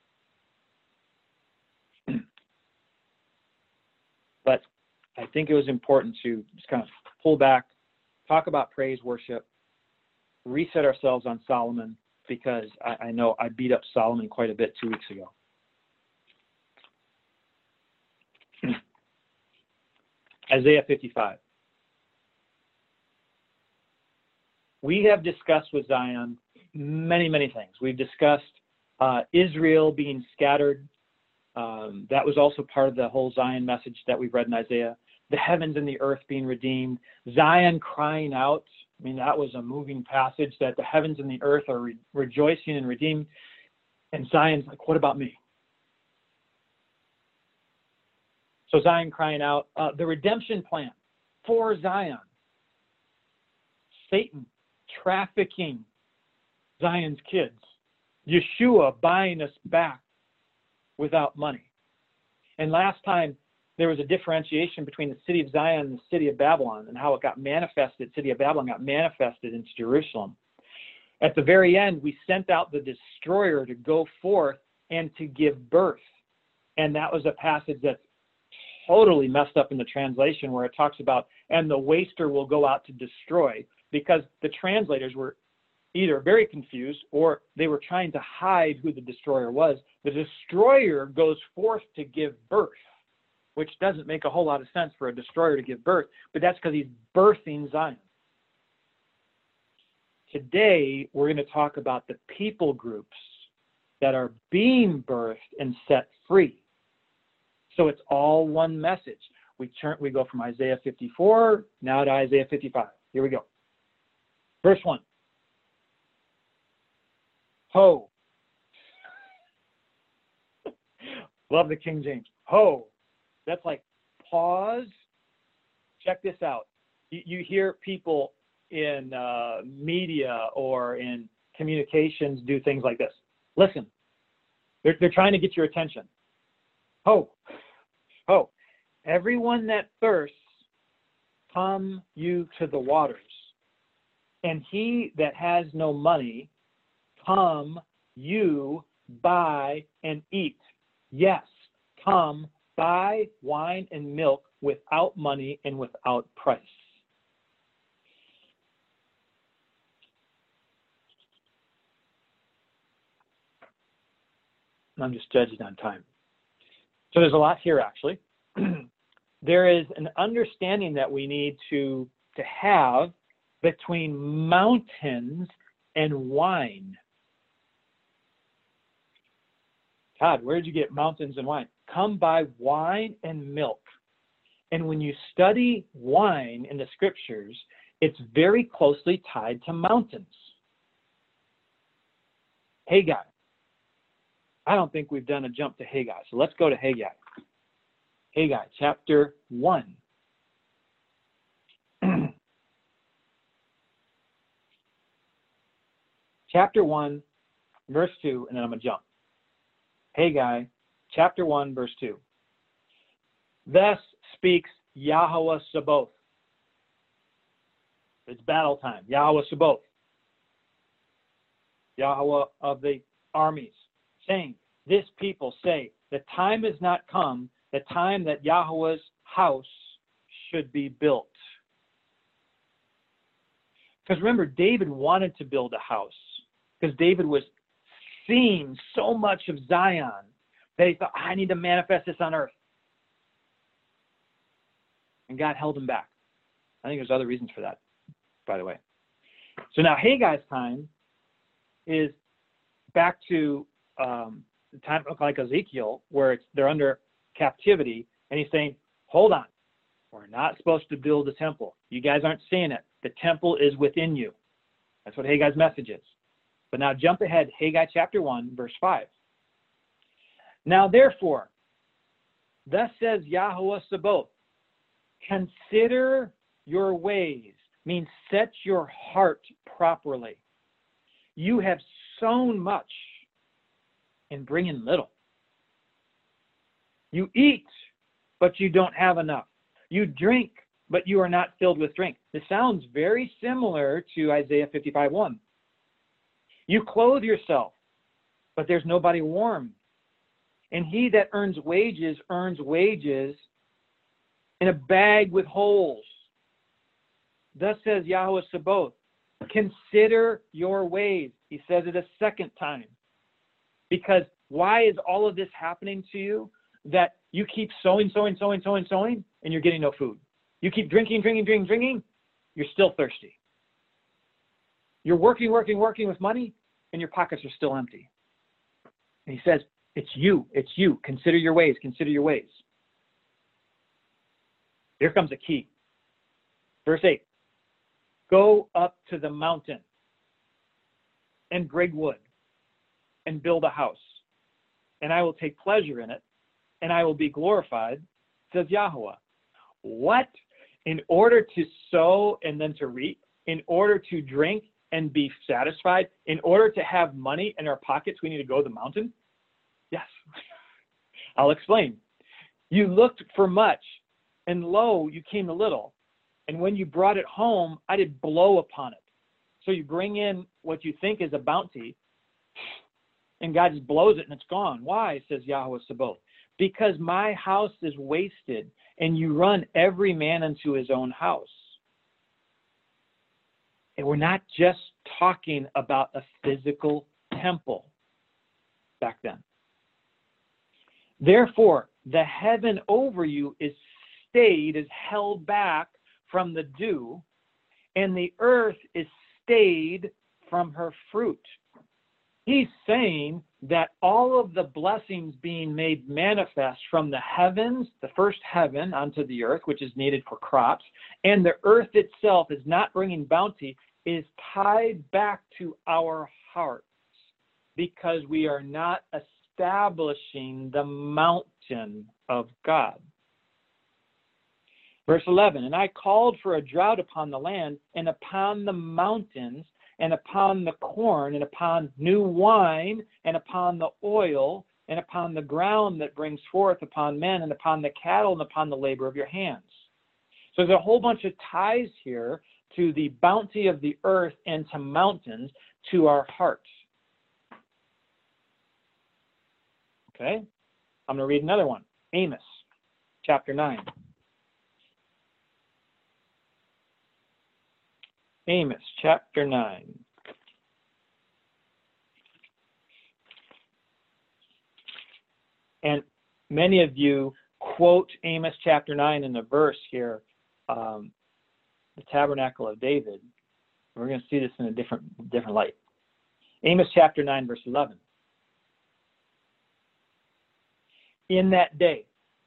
But I think it was important to just kind of pull back, talk about praise, worship, reset ourselves on Solomon, because I, I know I beat up Solomon quite a bit two weeks ago. Isaiah fifty-five. We have discussed with Zion many, many things. We've discussed uh, Israel being scattered. Um, that was also part of the whole Zion message that we've read in Isaiah. The heavens and the earth being redeemed. Zion crying out. I mean, that was a moving passage, that the heavens and the earth are re- rejoicing and redeemed. And Zion's like, what about me? So Zion crying out. Uh, the redemption plan for Zion. Satan trafficking Zion's kids. Yeshua buying us back without money. And last time, there was a differentiation between the city of Zion and the city of Babylon, and how it got manifested, city of Babylon got manifested into Jerusalem. At the very end, we sent out the destroyer to go forth and to give birth. And that was a passage that's totally messed up in the translation, where it talks about, and the waster will go out to destroy, because the translators were either very confused or they were trying to hide who the destroyer was. The destroyer goes forth to give birth, which doesn't make a whole lot of sense for a destroyer to give birth, but that's because he's birthing Zion. Today, we're going to talk about the people groups that are being birthed and set free. So it's all one message. We turn, we go from Isaiah fifty-four now to Isaiah fifty-five. Here we go. Verse one. Ho. Love the King James. Ho. That's like pause. Check this out. You, you hear people in uh, media or in communications do things like this. Listen. They're, they're trying to get your attention. Ho. Ho. Everyone that thirsts, come you to the waters. And he that has no money, come you buy and eat. Yes, come buy wine and milk without money and without price. I'm just judging on time. So there's a lot here, actually. There is an understanding that we need to, to have between mountains and wine. God, where did you get mountains and wine? Come by wine and milk. And when you study wine in the scriptures, it's very closely tied to mountains. Haggai. I don't think we've done a jump to Haggai, so let's go to Haggai. Haggai, chapter one. Chapter one, verse two, and then I'm going to jump. Haggai, chapter one, verse two. Thus speaks Yahweh Sabaoth. It's battle time. Yahweh Sabaoth. Yahweh of the armies, saying, this people say, the time is not come, the time that Yahweh's house should be built. Because remember, David wanted to build a house, because David was seeing so much of Zion that he thought, I need to manifest this on earth. And God held him back. I think there's other reasons for that, by the way. So now Haggai's time is back to um, the time like Ezekiel, where it's, they're under captivity, and he's saying, hold on, we're not supposed to build a temple. You guys aren't seeing it. The temple is within you. That's what Haggai's message is. But now jump ahead, Haggai chapter one, verse five. Now therefore, thus says Yahweh Sabaoth, consider your ways, means set your heart properly. You have sown much and bring in little. You eat, but you don't have enough. You drink, but you are not filled with drink. This sounds very similar to Isaiah fifty-five one. You clothe yourself, but there's nobody warm. And he that earns wages, earns wages in a bag with holes. Thus says Yahweh Sabaoth, consider your ways. He says it a second time. Because why is all of this happening to you? That you keep sowing, sowing, sowing, sowing, sowing, and you're getting no food. You keep drinking, drinking, drinking, drinking, you're still thirsty. You're working, working, working with money, and your pockets are still empty. And he says, it's you, it's you. Consider your ways, consider your ways. Here comes a key. Verse eight, go up to the mountain and break wood and build a house, and I will take pleasure in it, and I will be glorified, says Yahweh. What? In order to sow and then to reap, in order to drink and be satisfied, in order to have money in our pockets, we need to go to the mountain? Yes. I'll explain. You looked for much, and lo, you came a little. And when you brought it home, I did blow upon it. So you bring in what you think is a bounty, and God just blows it and it's gone. Why, says Yahweh Sabaoth? Because my house is wasted, and you run every man into his own house. And we're not just talking about a physical temple back then. Therefore, the heaven over you is stayed, is held back from the dew, and the earth is stayed from her fruit. He's saying that all of the blessings being made manifest from the heavens, the first heaven onto the earth, which is needed for crops, and the earth itself is not bringing bounty, is tied back to our hearts because we are not establishing the mountain of God. Verse eleven, and I called for a drought upon the land and upon the mountains and upon the corn and upon new wine and upon the oil and upon the ground that brings forth upon men and upon the cattle and upon the labor of your hands. So there's a whole bunch of ties here to the bounty of the earth and to mountains, to our hearts. Okay, I'm going to read another one. Amos chapter nine. Amos chapter nine. And many of you quote Amos chapter nine in the verse here, um, the tabernacle of David. We're going to see this in a different, different light. Amos chapter nine, verse eleven. In that day,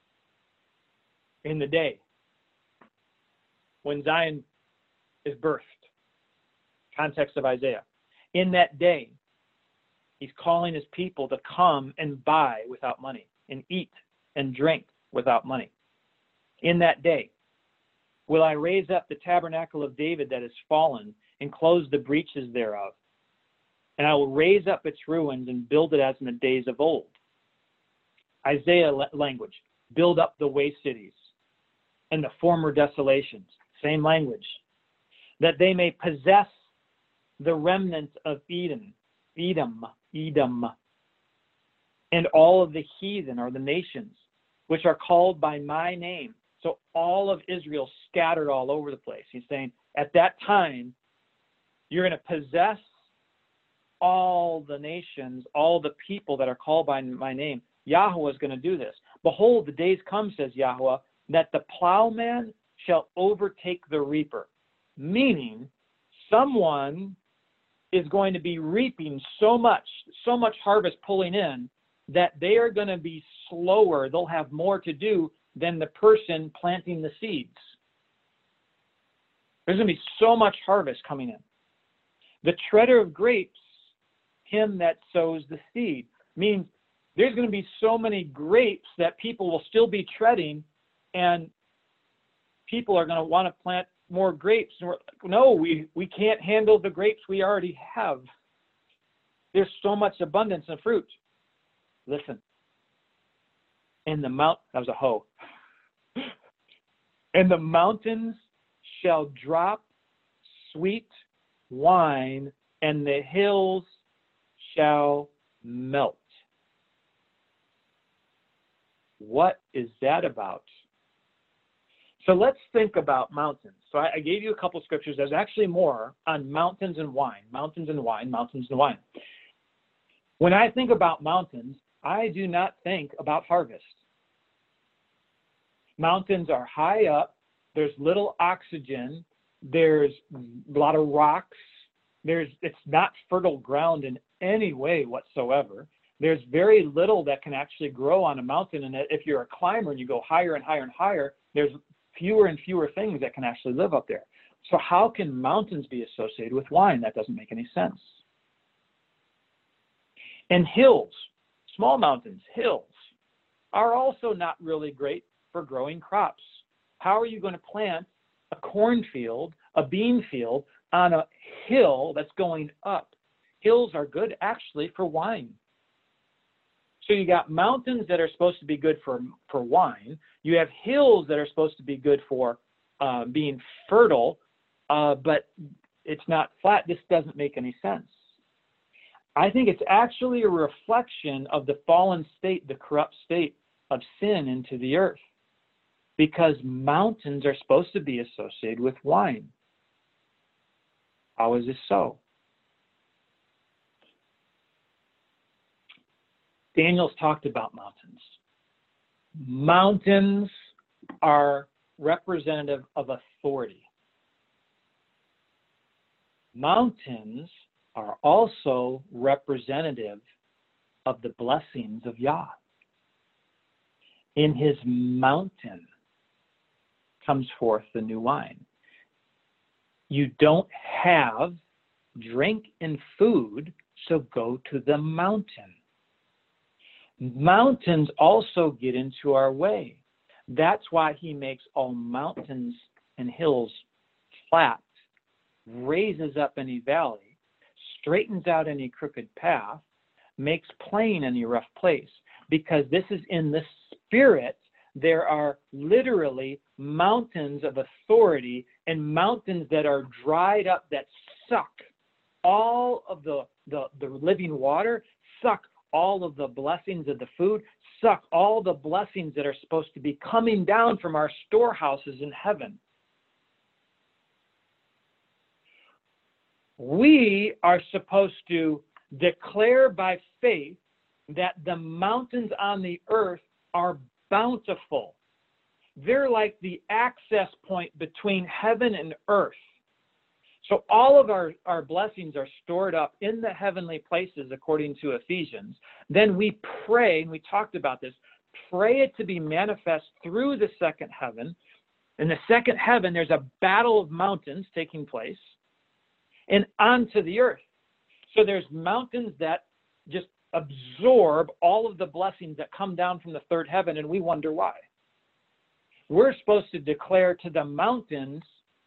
in the day when Zion is birthed, context of Isaiah, in that day, he's calling his people to come and buy without money and eat and drink without money. In that day, will I raise up the tabernacle of David that is fallen and close the breaches thereof, and I will raise up its ruins and build it as in the days of old. Isaiah language, build up the waste cities and the former desolations, same language, that they may possess the remnant of Edom, Edom, Edom, and all of the heathen or the nations, which are called by my name. So all of Israel scattered all over the place. He's saying, at that time, you're going to possess all the nations, all the people that are called by my name. Yahweh is going to do this. Behold, the days come, says Yahweh, that the plowman shall overtake the reaper. Meaning, someone is going to be reaping so much, so much harvest pulling in, that they are going to be slower. They'll have more to do than the person planting the seeds. There's going to be so much harvest coming in. The treader of grapes, him that sows the seed, means there's going to be so many grapes that people will still be treading, and people are going to want to plant more grapes. And we're like, no, we, we can't handle the grapes we already have. There's so much abundance of fruit. Listen. In the mount, that was a hoe. And the mountains shall drop sweet wine, and the hills shall melt. What is that about? So let's think about mountains. So I, I gave you a couple scriptures. There's actually more on mountains and wine, mountains and wine, mountains and wine. When I think about mountains, I do not think about harvest. Mountains are high up. there's little oxygen, there's a lot of rocks, there's it's not fertile ground in any way whatsoever. There's very little that can actually grow on a mountain, and if you're a climber and you go higher and higher and higher, there's fewer and fewer things that can actually live up there. So how can mountains be associated with wine? That doesn't make any sense. And hills, small mountains, hills, are also not really great for growing crops. How are you going to plant a cornfield, a bean field, on a hill that's going up? Hills are good actually for wine. So you got mountains that are supposed to be good for, for wine. You have hills that are supposed to be good for uh, being fertile, uh, but it's not flat. This doesn't make any sense. I think it's actually a reflection of the fallen state, the corrupt state of sin into the earth, because mountains are supposed to be associated with wine. How is this so? Daniel's talked about mountains. Mountains are representative of authority. Mountains are also representative of the blessings of Yah. In his mountain comes forth the new wine. You don't have drink and food, so go to the mountain. Mountains also get into our way. That's why he makes all mountains and hills flat, raises up any valley, straightens out any crooked path, makes plain any rough place. Because this is in the spirit, there are literally mountains of authority and mountains that are dried up that suck all of the, the, the living water, suck all of the blessings of the food, suck all the blessings that are supposed to be coming down from our storehouses in heaven. We are supposed to declare by faith that the mountains on the earth are bountiful. They're like the access point between heaven and earth. So all of our, our blessings are stored up in the heavenly places according to Ephesians. Then we pray, and we talked about this, pray it to be manifest through the second heaven. In the second heaven, there's a battle of mountains taking place and onto the earth. So there's mountains that just absorb all of the blessings that come down from the third heaven, and we wonder why. We're supposed to declare to the mountains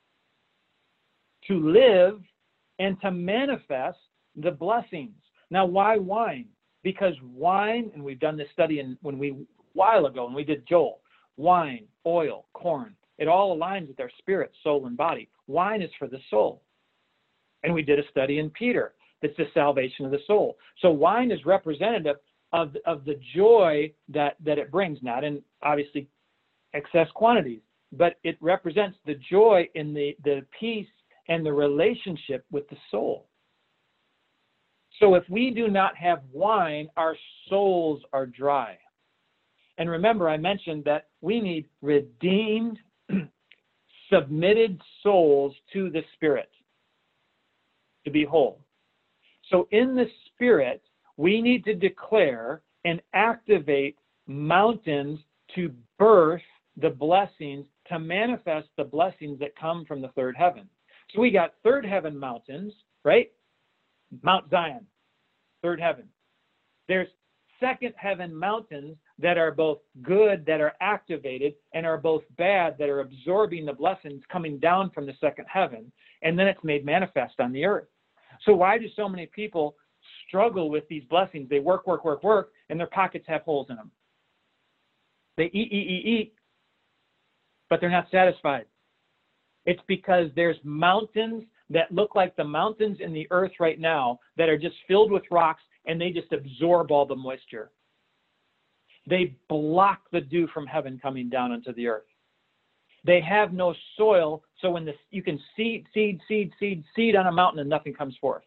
to live and to manifest the blessings. Now, why wine? Because wine, and we've done this study in, when we, a while ago, when we did Joel, wine, oil, corn, it all aligns with our spirit, soul, and body. Wine is for the soul. And we did a study in Peter. That's the salvation of the soul. So wine is representative of, of the joy that, that it brings, not in obviously excess quantities, but it represents the joy in the, the peace and the relationship with the soul. So if we do not have wine, our souls are dry. And remember, I mentioned that we need redeemed, submitted souls to the Spirit to be whole. So in the Spirit, we need to declare and activate mountains to birth the blessings, to manifest the blessings that come from the third heaven. So we got third heaven mountains, right? Mount Zion, third heaven. There's second heaven mountains that are both good, that are activated, and are both bad, that are absorbing the blessings coming down from the second heaven. And then it's made manifest on the earth. So why do so many people struggle with these blessings? They work, work, work, work, and their pockets have holes in them. They eat, eat, eat, eat, but they're not satisfied. It's because there's mountains that look like the mountains in the earth right now that are just filled with rocks, and they just absorb all the moisture. They block the dew from heaven coming down onto the earth. They have no soil, so when the, you can seed, seed, seed, seed, seed on a mountain and nothing comes forth.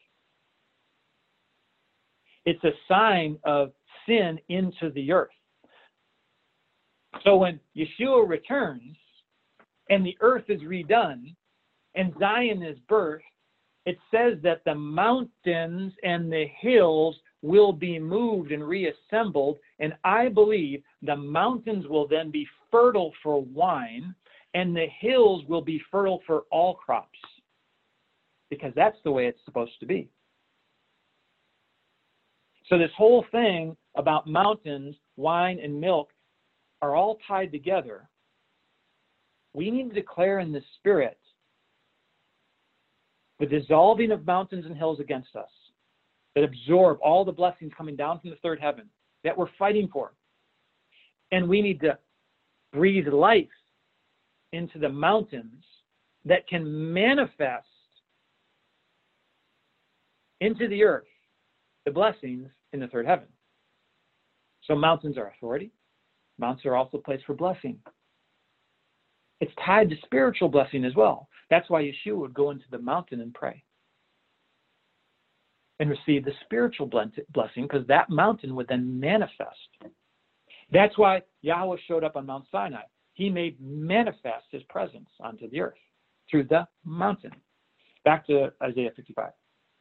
It's a sign of sin into the earth. So when Yeshua returns and the earth is redone and Zion is birthed, it says that the mountains and the hills will be moved and reassembled, and I believe the mountains will then be fertile for wine, and the hills will be fertile for all crops, because that's the way it's supposed to be. So this whole thing about mountains, wine, and milk are all tied together. We need to declare in the Spirit the dissolving of mountains and hills against us that absorb all the blessings coming down from the third heaven that we're fighting for. And we need to breathe life into the mountains that can manifest into the earth the blessings in the third heaven. So mountains are authority. Mountains are also a place for blessing. It's tied to spiritual blessing as well. That's why Yeshua would go into the mountain and pray and receive the spiritual blessing, because that mountain would then manifest. That's why Yahweh showed up on Mount Sinai. He made manifest his presence onto the earth through the mountain. Back to Isaiah fifty-five.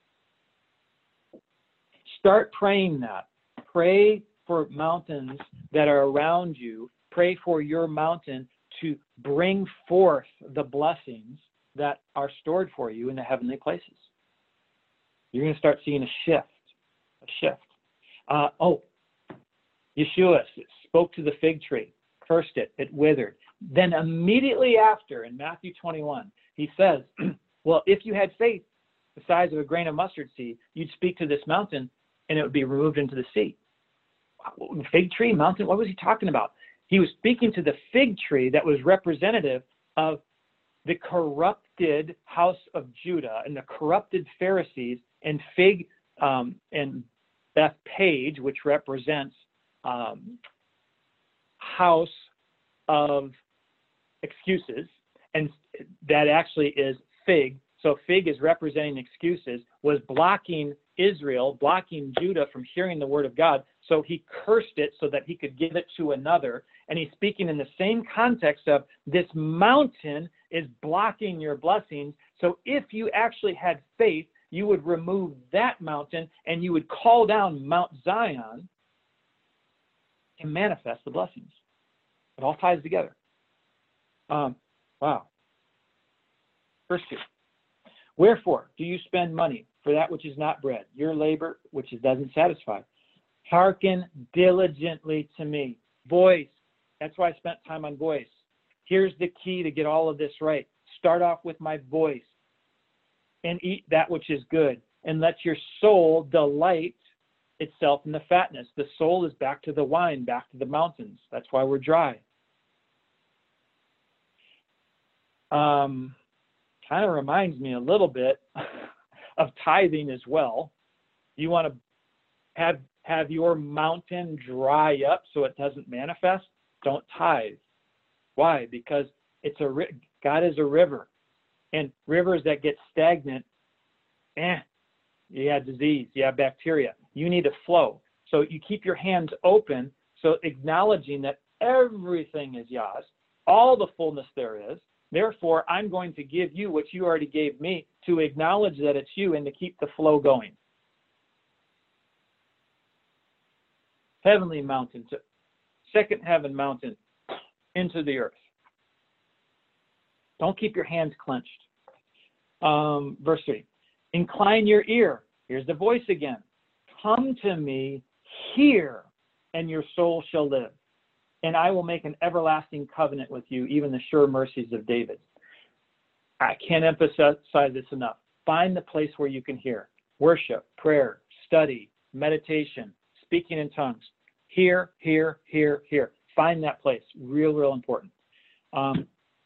Start praying that. Pray for mountains that are around you. Pray for your mountain to bring forth the blessings that are stored for you in the heavenly places. You're going to start seeing a shift. A shift. Uh, oh, Yeshua spoke to the fig tree, cursed it, it withered. Then immediately after, in Matthew twenty-one, he says, well, if you had faith the size of a grain of mustard seed, you'd speak to this mountain and it would be removed into the sea. Fig tree, mountain, what was he talking about? He was speaking to the fig tree that was representative of the corrupted house of Judah and the corrupted Pharisees, and fig um, and Bethpage, which represents um, house of excuses, and that actually is fig. So fig is representing excuses, was blocking Israel, blocking Judah from hearing the word of God. So he cursed it so that he could give it to another. And he's speaking in the same context of this mountain is blocking your blessings. So if you actually had faith, you would remove that mountain and you would call down Mount Zion and manifest the blessings. It all ties together. Um, wow. Verse two. Wherefore do you spend money for that which is not bread, your labor which it doesn't satisfy? Hearken diligently to me. Voice. That's why I spent time on voice. Here's the key to get all of this right. Start off with my voice and eat that which is good, and let your soul delight itself in the fatness. The soul is back to the wine, back to the mountains. That's why we're dry. Um, kind of reminds me a little bit of tithing as well. You want to have have your mountain dry up so it doesn't manifest? Don't tithe. Why? Because it's a God is a river, and rivers that get stagnant, eh, you have disease, you have bacteria. You need to flow. So you keep your hands open, so acknowledging that everything is Yah's, all the fullness there is. Therefore, I'm going to give you what you already gave me, to acknowledge that it's you and to keep the flow going. Heavenly mountain, to second heaven mountain, into the earth. Don't keep your hands clenched. Um, verse three. Incline your ear. Here's the voice again. Come to me, hear, and your soul shall live. And I will make an everlasting covenant with you, even the sure mercies of David. I can't emphasize this enough. Find the place where you can hear. Worship, prayer, study, meditation, speaking in tongues. Hear, hear, hear, hear. Find that place. Real, real important. Um,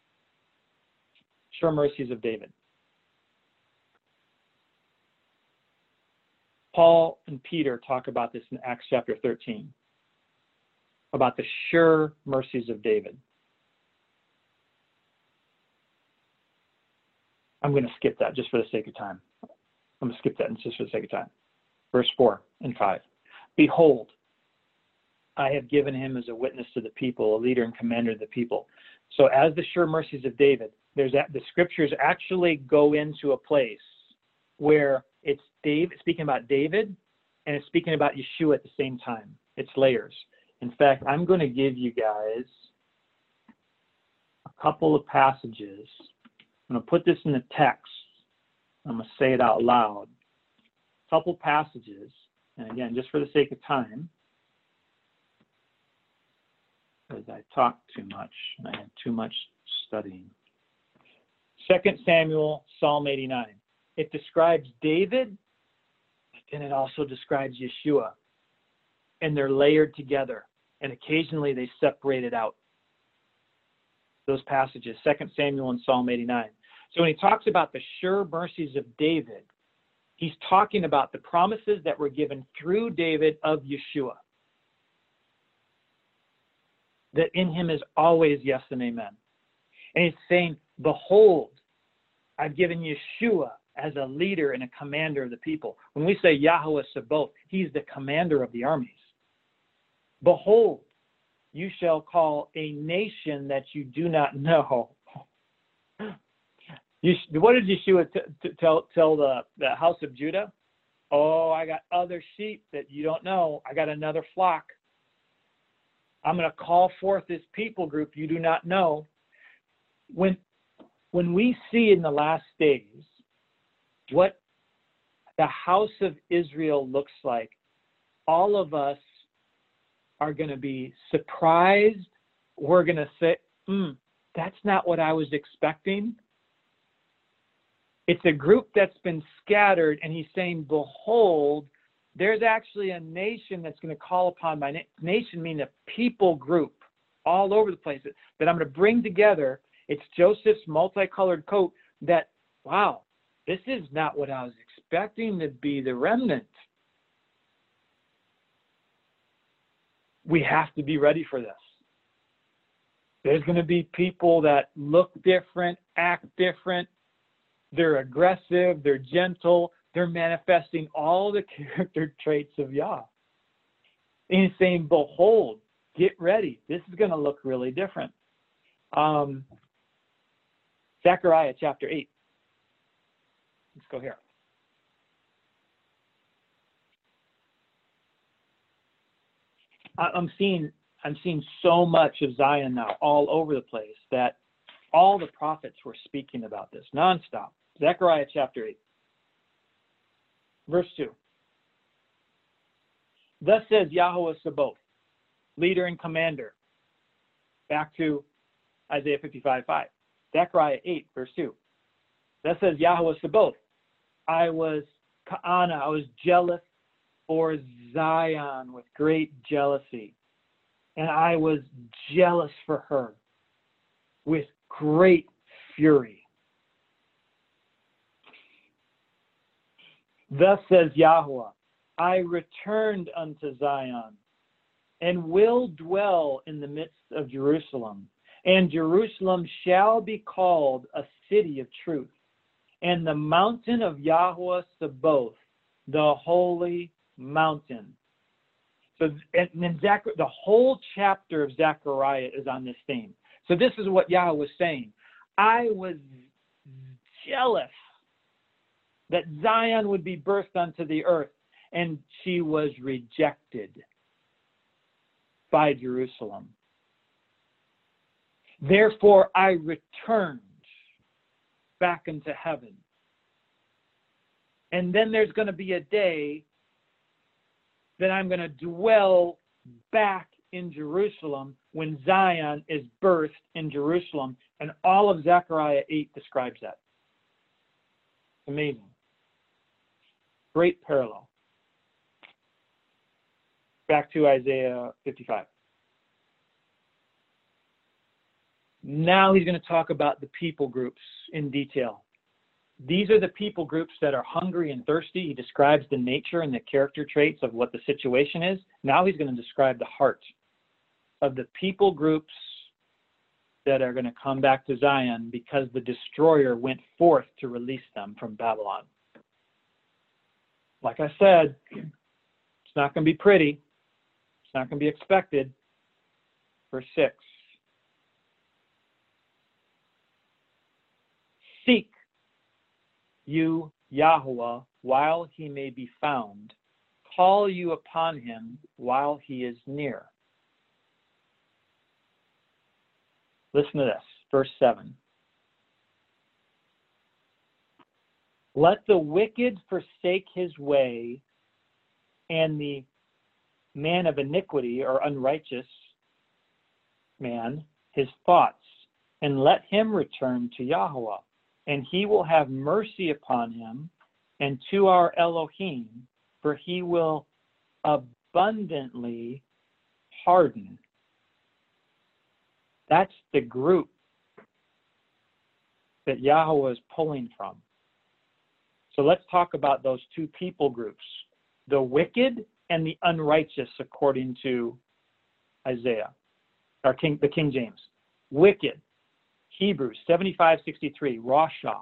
sure mercies of David. Paul and Peter talk about this in Acts chapter thirteen, about the sure mercies of David. I'm going to skip that just for the sake of time. I'm going to skip that just for the sake of time. Verse four and five. Behold, I have given him as a witness to the people, a leader and commander of the people. So as the sure mercies of David, there's that, the scriptures actually go into a place where it's David speaking about David and it's speaking about Yeshua at the same time. It's layers. In fact, I'm going to give you guys a couple of passages. I'm going to put this in the text. I'm going to say it out loud. A couple passages. And again, just for the sake of time, because I talked too much and I had too much studying. Second Samuel, Psalm eighty-nine. It describes David, but then it also describes Yeshua. And they're layered together. And occasionally they separate it out. Those passages, Second Samuel and Psalm eighty-nine. So when he talks about the sure mercies of David, he's talking about the promises that were given through David of Yeshua. That in him is always yes and amen. And he's saying, behold, I've given Yeshua as a leader and a commander of the people. When we say Yahweh Sabaoth, he's the commander of the armies. Behold, you shall call a nation that you do not know. You, what did Yeshua t- t- tell, tell the, the house of Judah? Oh, I got other sheep that you don't know. I got another flock. I'm going to call forth this people group you do not know. When, when we see in the last days what the house of Israel looks like, all of us are going to be surprised. We're going to say, mm, that's not what I was expecting. It's a group that's been scattered, and he's saying, behold, there's actually a nation that's going to call upon my na- nation, meaning a people group all over the place that I'm going to bring together. It's Joseph's multicolored coat that, wow, this is not what I was expecting to be the remnant. We have to be ready for this. There's going to be people that look different, act different. They're aggressive, they're gentle, they're manifesting all the character traits of Yah. And he's saying, behold, get ready. This is going to look really different. Um, Zechariah chapter eight. Let's go here. I'm seeing, I'm seeing so much of Zion now all over the place that all the prophets were speaking about this nonstop. Zechariah chapter eight, verse two. Thus says Yahweh Sabaoth, leader and commander. Back to Isaiah fifty-five five. Zechariah eight, verse two. Thus says Yahweh Sabaoth, I was Ka'ana, I was jealous for Zion with great jealousy. And I was jealous for her with great fury. Thus says Yahweh, I returned unto Zion and will dwell in the midst of Jerusalem. And Jerusalem shall be called a city of truth, and the mountain of Yahweh Sabaoth, the holy mountain. So and then Zechariah, the whole chapter of Zechariah is on this theme. So this is what Yahweh was saying. I was jealous that Zion would be birthed unto the earth, and she was rejected by Jerusalem. Therefore, I returned back into heaven. And then there's going to be a day that I'm going to dwell back in Jerusalem when Zion is birthed in Jerusalem. And all of Zechariah eight describes that. Amazing. Great parallel. Back to Isaiah fifty-five. Now he's going to talk about the people groups in detail. These are the people groups that are hungry and thirsty. He describes the nature and the character traits of what the situation is. Now he's going to describe the heart of the people groups that are going to come back to Zion because the destroyer went forth to release them from Babylon. Like I said, it's not going to be pretty. It's It's not going to be expected. Verse six. Seek you Yahweh while he may be found. Call you upon him while he is near. Listen to this, verse seven. Let the wicked forsake his way, and the man of iniquity or unrighteous man his thoughts, and let him return to Yahweh, and he will have mercy upon him, and to our Elohim, for he will abundantly pardon. That's the group that Yahweh is pulling from. So let's talk about those two people groups, the wicked and the unrighteous, according to Isaiah, or King, the King James. Wicked, Hebrews seventy-five sixty-three, Rasha.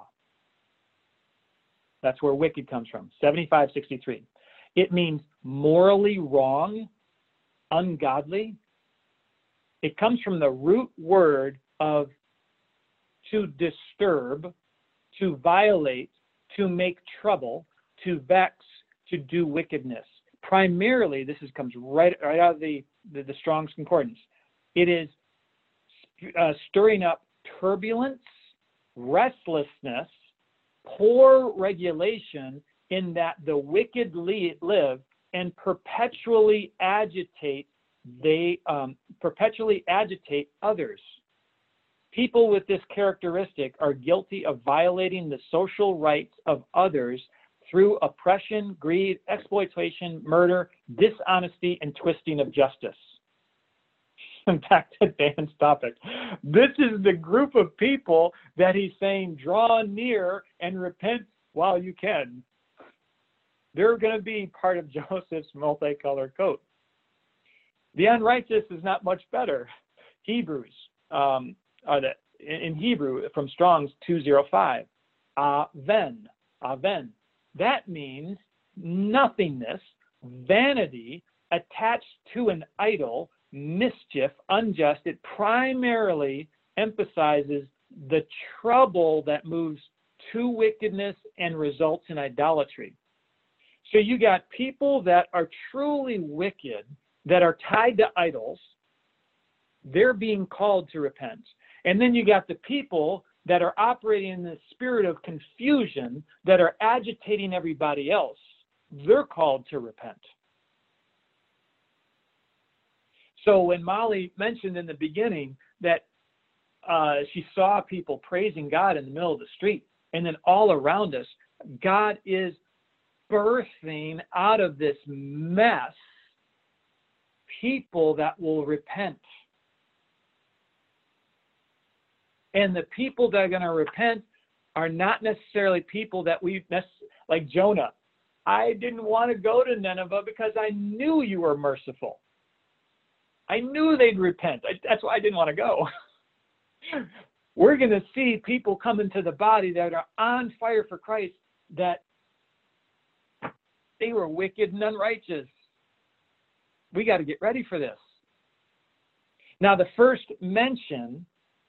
That's where wicked comes from, seventy-five sixty-three. It means morally wrong, ungodly. It comes from the root word of to disturb, to violate, to make trouble, to vex, to do wickedness. Primarily, this is, comes right, right out of the, the, the Strong's Concordance. It is uh, stirring up turbulence, restlessness, poor regulation, in that the wicked live and perpetually agitate, they um, perpetually agitate others. People with this characteristic are guilty of violating the social rights of others through oppression, greed, exploitation, murder, dishonesty, and twisting of justice. Back to Dan's topic. This is the group of people that he's saying, draw near and repent while you can. They're going to be part of Joseph's multicolored coat. The unrighteous is not much better. Hebrews, um, uh, in Hebrew, from Strong's two oh five, aven, aven. That means nothingness, vanity, attached to an idol, mischief, unjust. It primarily emphasizes the trouble that moves to wickedness and results in idolatry. So you got people that are truly wicked, that are tied to idols. They're being called to repent. And then you got the people that are operating in the spirit of confusion, that are agitating everybody else. They're called to repent. So when Molly mentioned in the beginning that uh, she saw people praising God in the middle of the street, and then all around us, God is birthing out of this mess people that will repent. And the people that are going to repent are not necessarily people that we, like Jonah. I didn't want to go to Nineveh because I knew you were merciful. I knew they'd repent. I, that's why I didn't want to go. We're going to see people come into the body that are on fire for Christ, that they were wicked and unrighteous. We got to get ready for this. Now, the first mention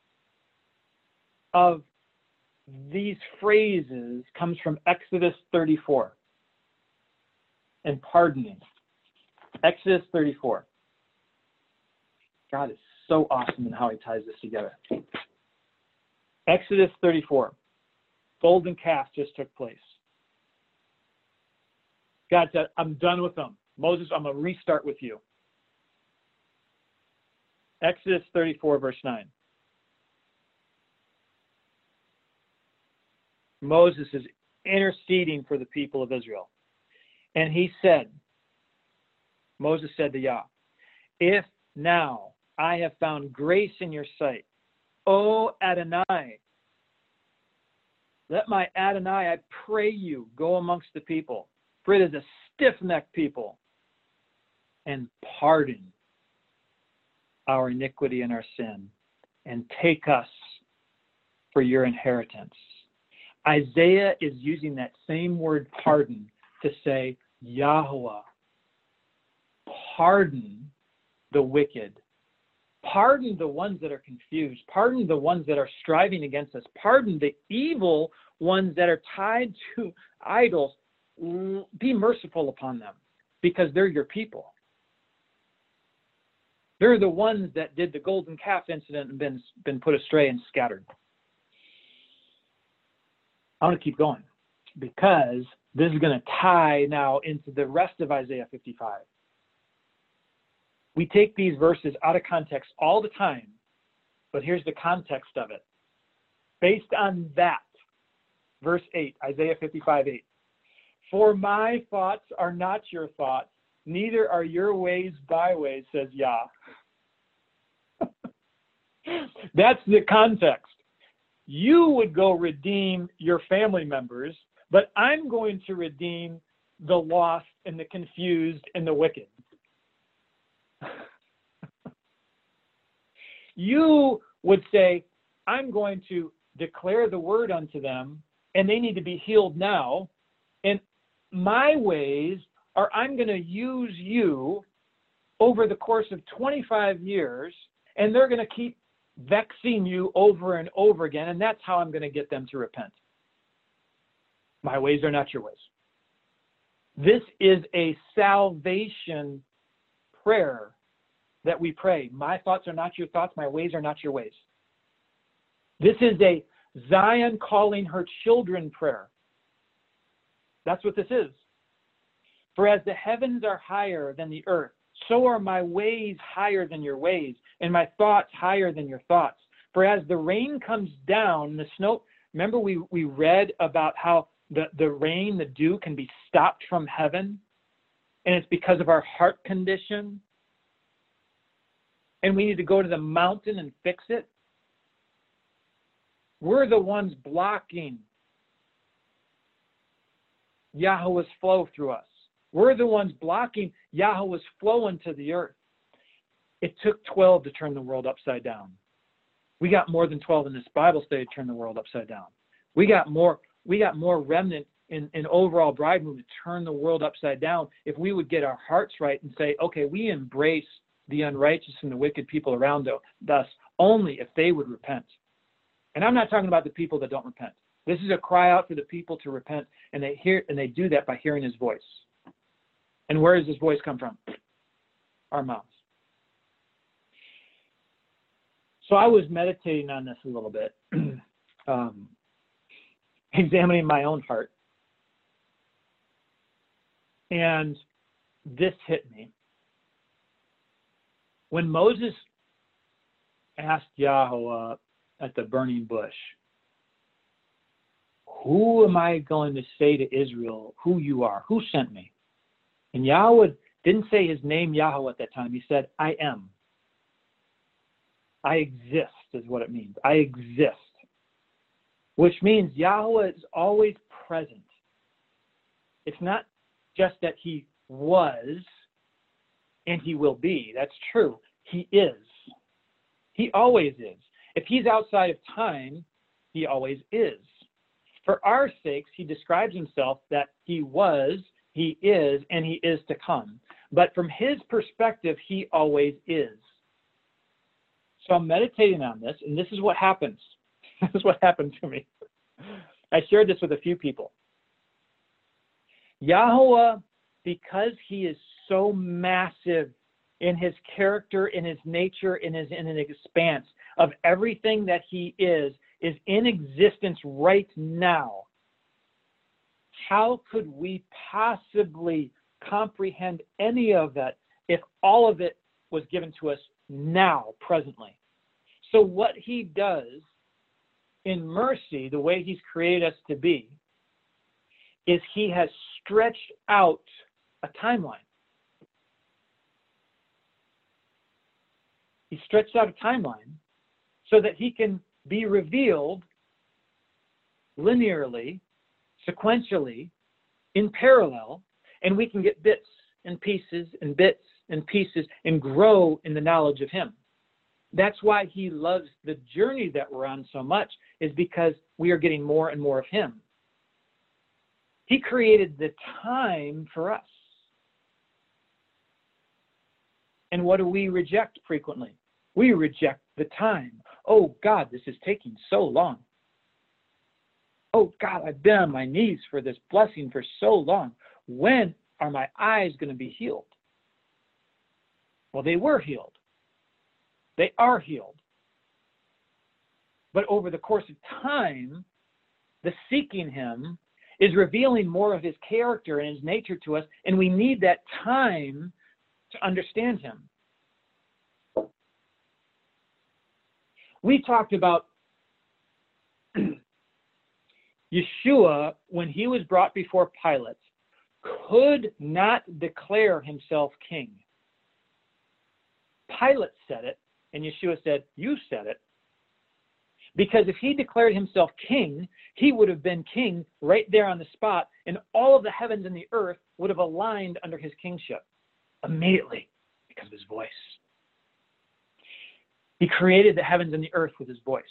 of these phrases comes from Exodus thirty-four and pardoning. Exodus thirty-four. God is so awesome in how he ties this together. Exodus thirty-four. Golden calf just took place. God said, I'm done with them. Moses, I'm going to restart with you. Exodus thirty-four, verse nine. Moses is interceding for the people of Israel. And he said, Moses said to Yah, if now I have found grace in your sight, O Adonai, let my Adonai, I pray you, go amongst the people, for it is a stiff-necked people, and pardon our iniquity and our sin, and take us for your inheritance. Isaiah is using that same word pardon to say, Yahweh, pardon the wicked. Pardon the ones that are confused. Pardon the ones that are striving against us. Pardon the evil ones that are tied to idols. Be merciful upon them because they're your people. They're the ones that did the golden calf incident and been, been put astray and scattered. I want to keep going because this is going to tie now into the rest of Isaiah fifty-five. We take these verses out of context all the time, but here's the context of it. Based on that, verse eight, Isaiah fifty-five, eight. For my thoughts are not your thoughts, neither are your ways my ways, says Yah. That's the context. You would go redeem your family members, but I'm going to redeem the lost and the confused and the wicked. You would say, I'm going to declare the word unto them, and they need to be healed now. And my ways are I'm going to use you over the course of twenty-five years, and they're going to keep vexing you over and over again, and that's how I'm going to get them to repent. My ways are not your ways. This is a salvation prayer that we pray. My thoughts are not your thoughts, my ways are not your ways. This is a Zion calling her children prayer. That's what this is. For as the heavens are higher than the earth, so are my ways higher than your ways, and my thoughts higher than your thoughts. For as the rain comes down, the snow, remember we, we read about how the, the rain, the dew can be stopped from heaven, and it's because of our heart condition, and we need to go to the mountain and fix it. We're the ones blocking Yahweh's flow through us. We're the ones blocking Yahweh's flow into the earth. It took twelve to turn the world upside down. We got more than twelve in this Bible study to turn the world upside down. We got more, we got more remnant in, in overall bride movement to turn the world upside down if we would get our hearts right and say, okay, we embrace the unrighteous and the wicked people around us only if they would repent. And I'm not talking about the people that don't repent. This is a cry out for the people to repent, and they hear and they do that by hearing his voice. And where does his voice come from? Our mouths. So I was meditating on this a little bit, um, examining my own heart. And this hit me. When Moses asked Yahweh at the burning bush, who am I going to say to Israel who you are? Who sent me? And Yahweh didn't say his name Yahweh at that time. He said, I am. I exist is what it means. I exist. Which means Yahweh is always present. It's not just that he was and he will be. That's true. He is. He always is. If he's outside of time, he always is. For our sakes, he describes himself that he was, he is, and he is to come. But from his perspective, he always is. So I'm meditating on this, and this is what happens. This is what happened to me. I shared this with a few people. Yahweh, because he is so massive in his character, in his nature, in his in an expanse of everything that he is, is in existence right now. How could we possibly comprehend any of that if all of it was given to us now, presently? So what he does in mercy, the way he's created us to be, is he has stretched out a timeline. He stretched out a timeline so that he can be revealed linearly, sequentially, in parallel, and we can get bits and pieces and bits and pieces and grow in the knowledge of him. That's why he loves the journey that we're on so much, is because we are getting more and more of him. He created the time for us. And what do we reject frequently? We reject the time. Oh, God, this is taking so long. Oh, God, I've been on my knees for this blessing for so long. When are my eyes going to be healed? Well, they were healed. They are healed. But over the course of time, the seeking him is revealing more of his character and his nature to us, and we need that time to understand him. We talked about Yeshua, when he was brought before Pilate, could not declare himself king. Pilate said it, and Yeshua said, you said it. Because if he declared himself king, he would have been king right there on the spot, and all of the heavens and the earth would have aligned under his kingship immediately because of his voice. He created the heavens and the earth with his voice.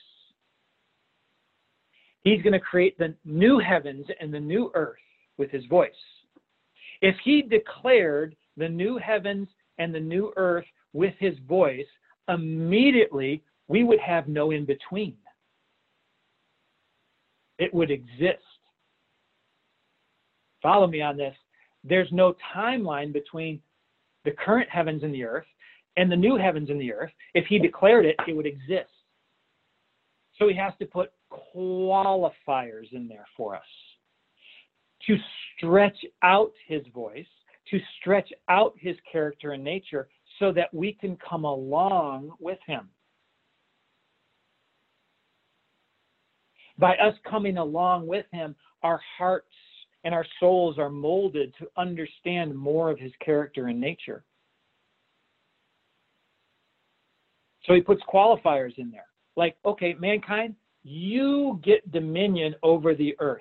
He's going to create the new heavens and the new earth with his voice. If he declared the new heavens and the new earth with his voice, immediately we would have no in-between. It would exist. Follow me on this. There's no timeline between the current heavens and the earth and the new heavens and the earth. If he declared it, it would exist. So he has to put qualifiers in there for us to stretch out his voice, to stretch out his character and nature so that we can come along with him. By us coming along with him, our hearts and our souls are molded to understand more of his character and nature. So he puts qualifiers in there. Like, okay, mankind, you get dominion over the earth.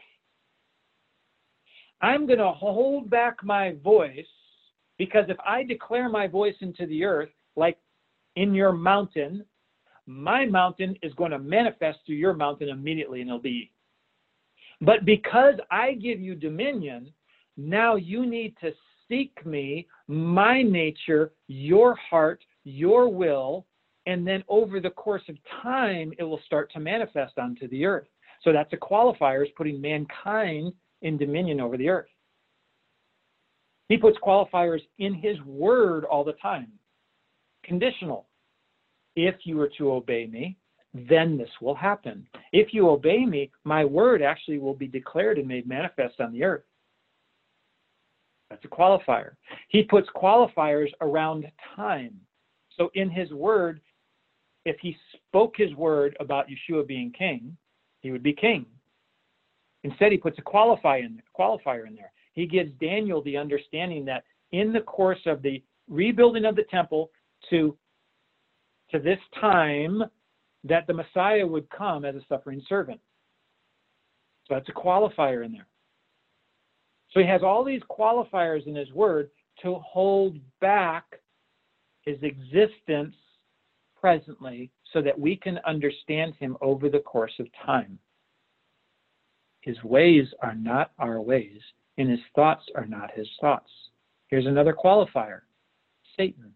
I'm going to hold back my voice because if I declare my voice into the earth, like in your mountain, my mountain is going to manifest through your mountain immediately, and it'll be. But because I give you dominion, now you need to seek me, my nature, your heart, your will, and then over the course of time, it will start to manifest onto the earth. So that's a qualifier, is putting mankind in dominion over the earth. He puts qualifiers in his word all the time. Conditional. If you were to obey me, then this will happen. If you obey me, my word actually will be declared and made manifest on the earth. That's a qualifier. He puts qualifiers around time. So in his word, if he spoke his word about Yeshua being king, he would be king. Instead, he puts a qualifier in, qualifier in there. He gives Daniel the understanding that in the course of the rebuilding of the temple to, to this time, that the Messiah would come as a suffering servant. So that's a qualifier in there. So he has all these qualifiers in his word to hold back his existence presently so that we can understand him over the course of time. His ways are not our ways, and his thoughts are not his thoughts. Here's another qualifier, Satan.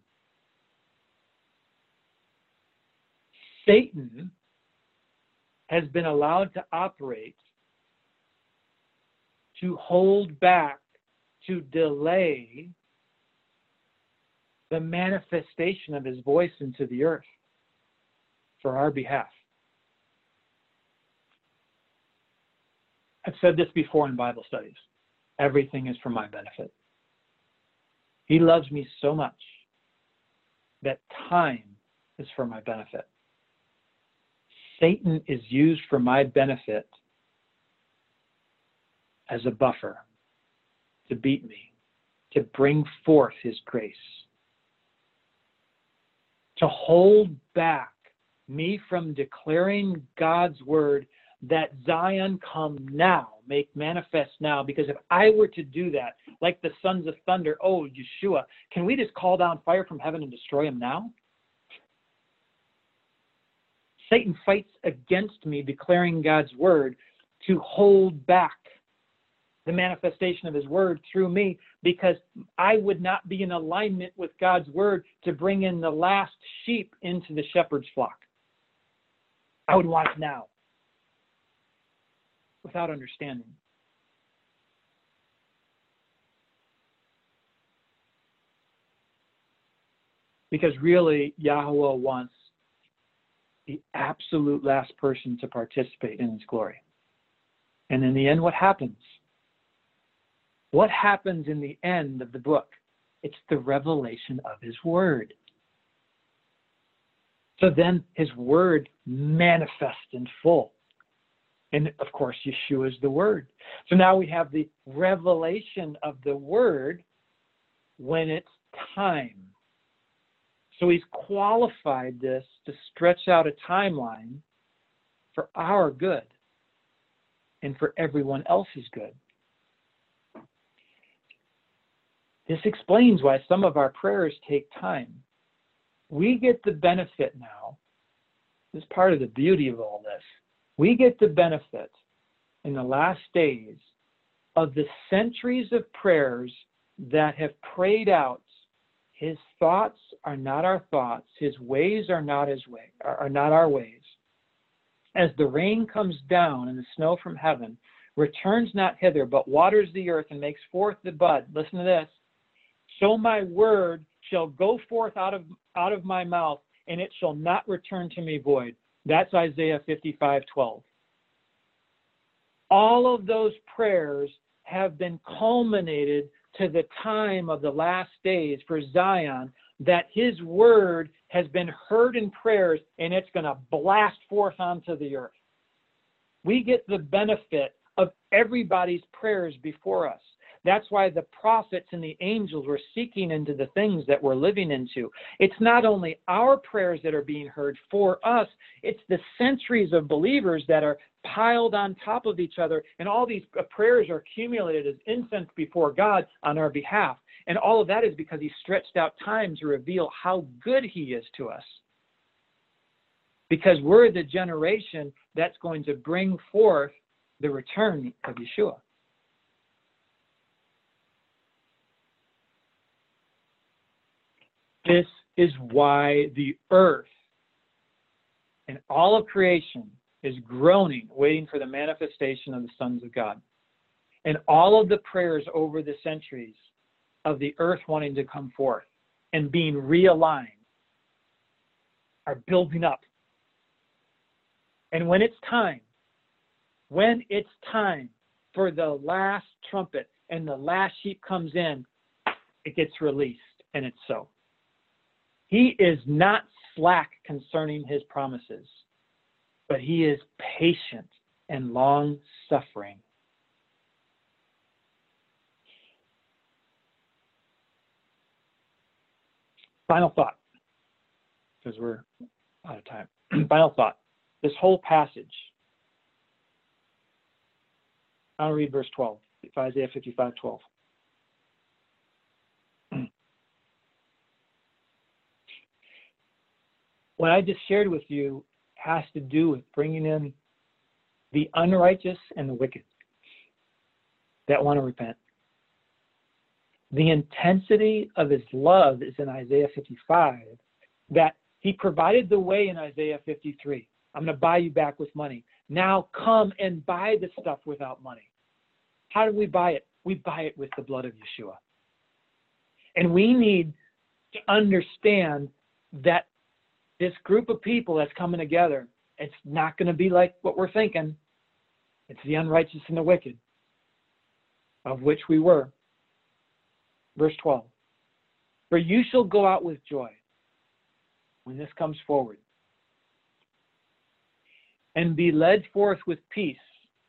Satan has been allowed to operate, to hold back, to delay the manifestation of his voice into the earth for our behalf. I've said this before in Bible studies. Everything is for my benefit. He loves me so much that time is for my benefit. Satan is used for my benefit as a buffer to beat me, to bring forth his grace, to hold back me from declaring God's word that Zion come now, make manifest now. Because if I were to do that, like the sons of thunder, oh, Yeshua, can we just call down fire from heaven and destroy him now? Satan fights against me declaring God's word to hold back the manifestation of his word through me, because I would not be in alignment with God's word to bring in the last sheep into the shepherd's flock. I would want it now, without understanding. Because really, Yahweh wants the absolute last person to participate in his glory. And in the end, what happens? What happens in the end of the book? It's the revelation of his word. So then his word manifests in full. And of course, Yeshua is the word. So now we have the revelation of the word when it's time. So he's qualified this to stretch out a timeline for our good and for everyone else's good. This explains why some of our prayers take time. We get the benefit now. This is part of the beauty of all this. We get the benefit in the last days of the centuries of prayers that have prayed out. His thoughts are not our thoughts. His ways are not his way, are not our ways. As the rain comes down and the snow from heaven returns not hither, but waters the earth and makes forth the bud. Listen to this. So my word shall go forth out of out of my mouth, and it shall not return to me void. That's Isaiah fifty-five twelve. All of those prayers have been culminated to the time of the last days for Zion, that his word has been heard in prayers, and it's going to blast forth onto the earth. We get the benefit of everybody's prayers before us. That's why the prophets and the angels were seeking into the things that we're living into. It's not only our prayers that are being heard for us, it's the centuries of believers that are piled on top of each other, and all these prayers are accumulated as incense before God on our behalf. And all of that is because he stretched out time to reveal how good he is to us. Because we're the generation that's going to bring forth the return of Yeshua. This is why the earth and all of creation is groaning, waiting for the manifestation of the sons of God. And all of the prayers over the centuries of the earth wanting to come forth and being realigned are building up. And when it's time, when it's time for the last trumpet and the last sheep comes in, it gets released, and it's so. He is not slack concerning his promises, but he is patient and long-suffering. Final thought, because we're out of time. Final thought. This whole passage. I'll read verse twelve, Isaiah fifty-five twelve. What I just shared with you has to do with bringing in the unrighteous and the wicked that want to repent. The intensity of his love is in Isaiah fifty-five, that he provided the way in Isaiah fifty-three. I'm going to buy you back with money. Now come and buy the stuff without money. How do we buy it? We buy it with the blood of Yeshua. And we need to understand that this group of people that's coming together, it's not going to be like what we're thinking. It's the unrighteous and the wicked, of which we were. Verse twelve. For you shall go out with joy when this comes forward, and be led forth with peace.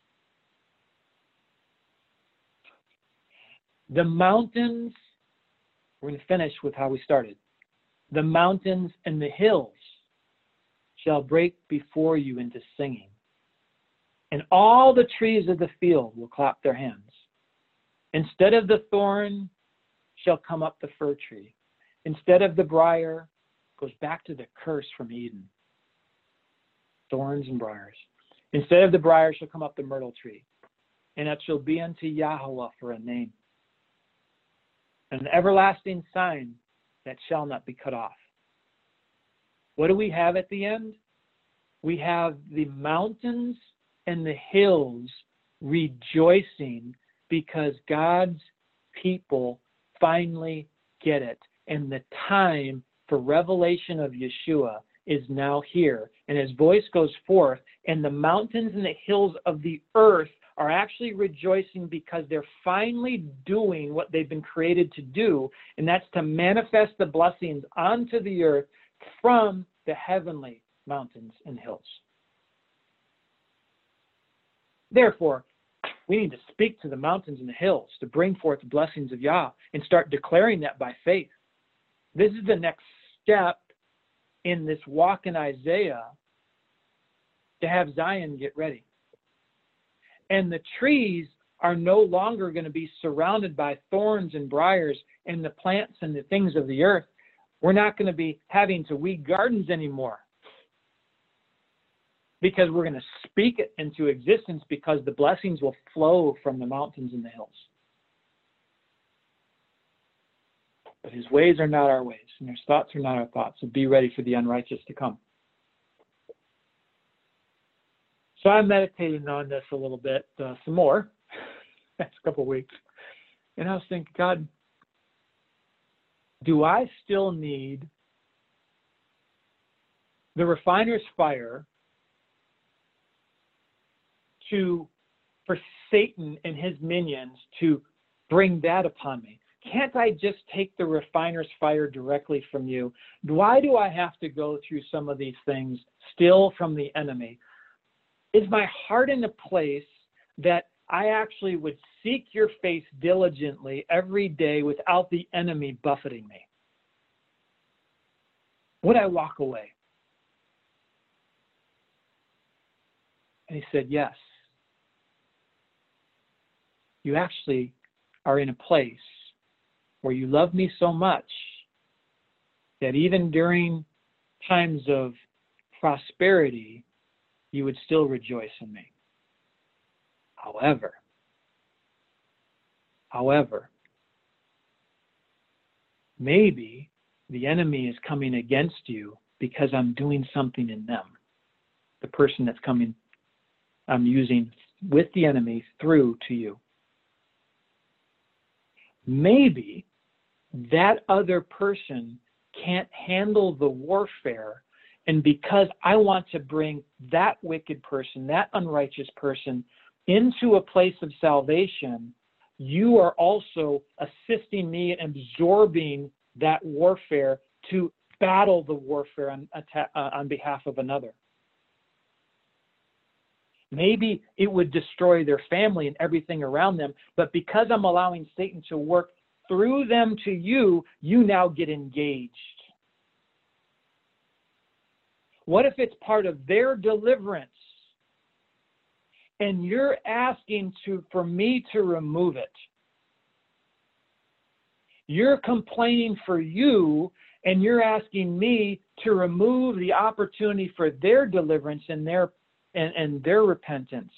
The mountains, we're going to finish with how we started. The mountains and the hills shall break before you into singing, and all the trees of the field will clap their hands. Instead of the thorn shall come up the fir tree. Instead of the briar, goes back to the curse from Eden. Thorns and briars. Instead of the briar shall come up the myrtle tree. and it shall be unto Yahweh for a name, an everlasting sign that shall not be cut off. What do we have at the end? We have the mountains and the hills rejoicing because God's people finally get it. And the time for revelation of Yeshua is now here. And his voice goes forth, and the mountains and the hills of the earth are actually rejoicing because they're finally doing what they've been created to do, and that's to manifest the blessings onto the earth from the heavenly mountains and hills. Therefore, we need to speak to the mountains and the hills to bring forth the blessings of Yah and start declaring that by faith. This is the next step in this walk in Isaiah to have Zion get ready. And the trees are no longer going to be surrounded by thorns and briars and the plants and the things of the earth. We're not going to be having to weed gardens anymore, because we're going to speak it into existence, because the blessings will flow from the mountains and the hills. But his ways are not our ways, and his thoughts are not our thoughts. So be ready for the unrighteous to come. So I'm meditating on this a little bit, uh, some more, next couple of weeks. And I was thinking, God, do I still need the refiner's fire to, for Satan and his minions to bring that upon me? Can't I just take the refiner's fire directly from you? Why do I have to go through some of these things still from the enemy? Is my heart in a place that I actually would seek your face diligently every day without the enemy buffeting me? Would I walk away? And he said, yes. You actually are in a place where you love me so much that even during times of prosperity, you would still rejoice in me. However, however, maybe the enemy is coming against you because I'm doing something in them. The person that's coming, I'm using with the enemy through to you. Maybe that other person can't handle the warfare, and because I want to bring that wicked person, that unrighteous person, into a place of salvation, you are also assisting me in absorbing that warfare to battle the warfare on, on behalf of another. Maybe it would destroy their family and everything around them, but because I'm allowing Satan to work through them to you, you now get engaged. What if it's part of their deliverance and you're asking to for me to remove it? You're complaining for you, and you're asking me to remove the opportunity for their deliverance and their and, and their repentance.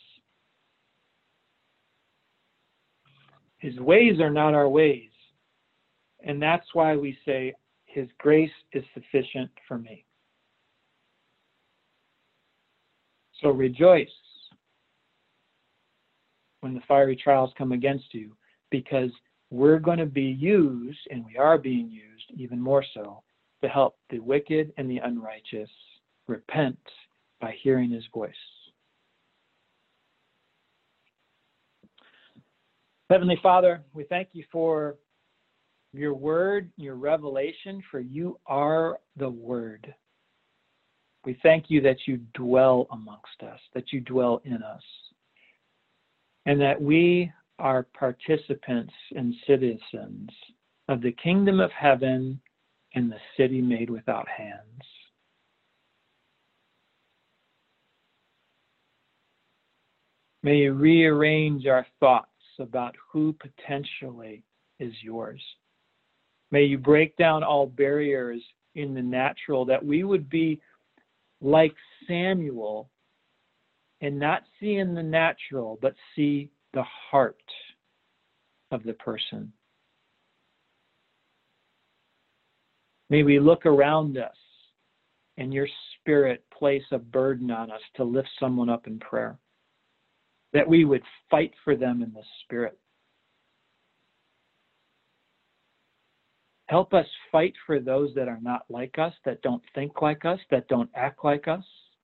His ways are not our ways. And that's why we say his grace is sufficient for me. So rejoice when the fiery trials come against you, because we're going to be used, and we are being used even more so, to help the wicked and the unrighteous repent by hearing his voice. Heavenly Father, we thank you for your word, your revelation, for you are the word. We thank you that you dwell amongst us, that you dwell in us, and that we are participants and citizens of the kingdom of heaven and the city made without hands. May you rearrange our thoughts about who potentially is yours. May you break down all barriers in the natural, that we would be like Samuel and not see in the natural, but see the heart of the person. May we look around us and your Spirit place a burden on us to lift someone up in prayer, that we would fight for them in the Spirit. Help us fight for those that are not like us, that don't think like us, that don't act like us.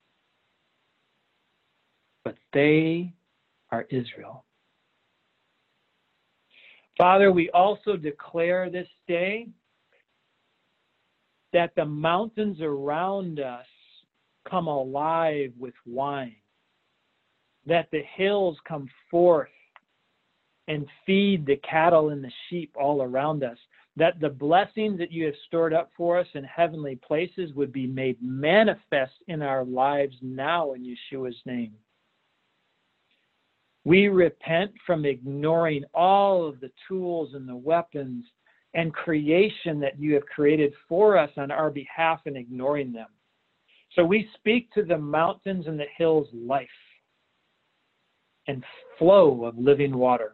But they are Israel. Father, we also declare this day that the mountains around us come alive with wine, that the hills come forth and feed the cattle and the sheep all around us, that the blessings that you have stored up for us in heavenly places would be made manifest in our lives now in Yeshua's name. We repent from ignoring all of the tools and the weapons and creation that you have created for us on our behalf and ignoring them. So we speak to the mountains and the hills life and flow of living water.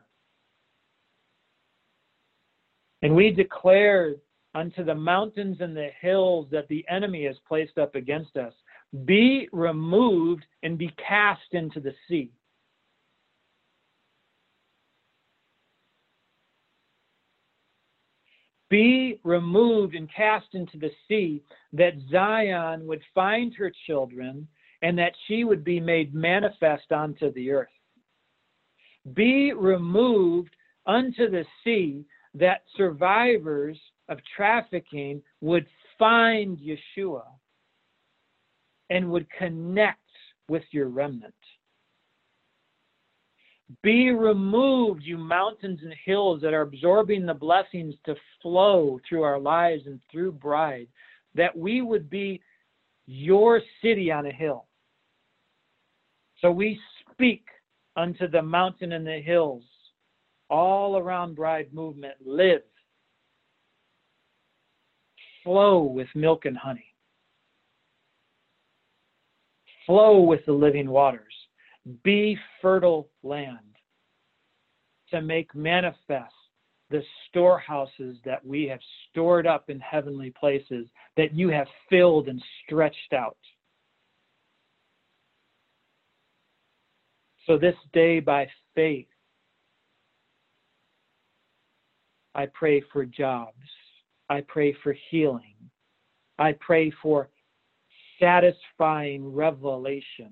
And we declare unto the mountains and the hills that the enemy has placed up against us, be removed and be cast into the sea. Be removed and cast into the sea, that Zion would find her children and that she would be made manifest unto the earth. Be removed unto the sea, that survivors of trafficking would find Yeshua and would connect with your remnant. Be removed, you mountains and hills that are absorbing the blessings to flow through our lives and through Bride, that we would be your city on a hill. So we speak unto the mountain and the hills, all around Bride movement, live, flow with milk and honey, flow with the living waters. Be fertile land to make manifest the storehouses that we have stored up in heavenly places, that you have filled and stretched out. So this day, by faith, I pray for jobs. I pray for healing. I pray for satisfying revelation.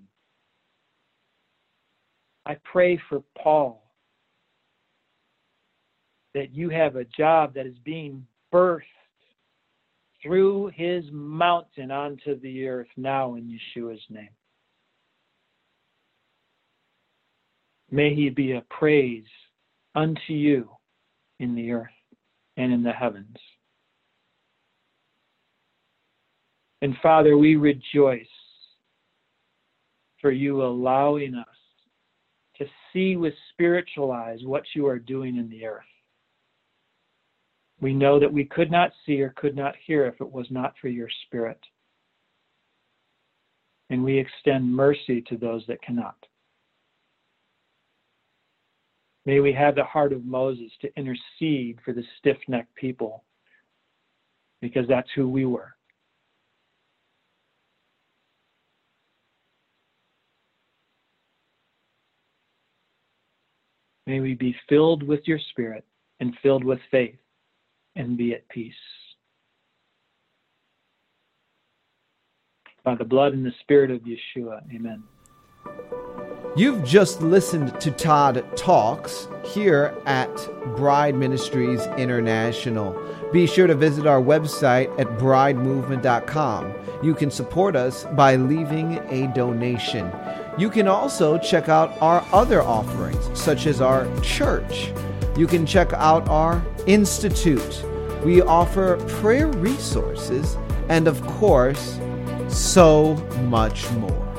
I pray for Paul, that you have a job that is being birthed through his mountain onto the earth now in Yeshua's name. May he be a praise unto you in the earth and in the heavens. And Father, we rejoice for you allowing us to see with spiritual eyes what you are doing in the earth. We know that we could not see or could not hear if it was not for your Spirit. And we extend mercy to those that cannot. May we have the heart of Moses to intercede for the stiff-necked people, because that's who we were. May we be filled with your Spirit and filled with faith and be at peace. By the blood and the Spirit of Yeshua, amen. You've just listened to Todd Talks here at Bride Ministries International. Be sure to visit our website at bride movement dot com. You can support us by leaving a donation. You can also check out our other offerings, such as our church. You can check out our institute. We offer prayer resources and, of course, so much more.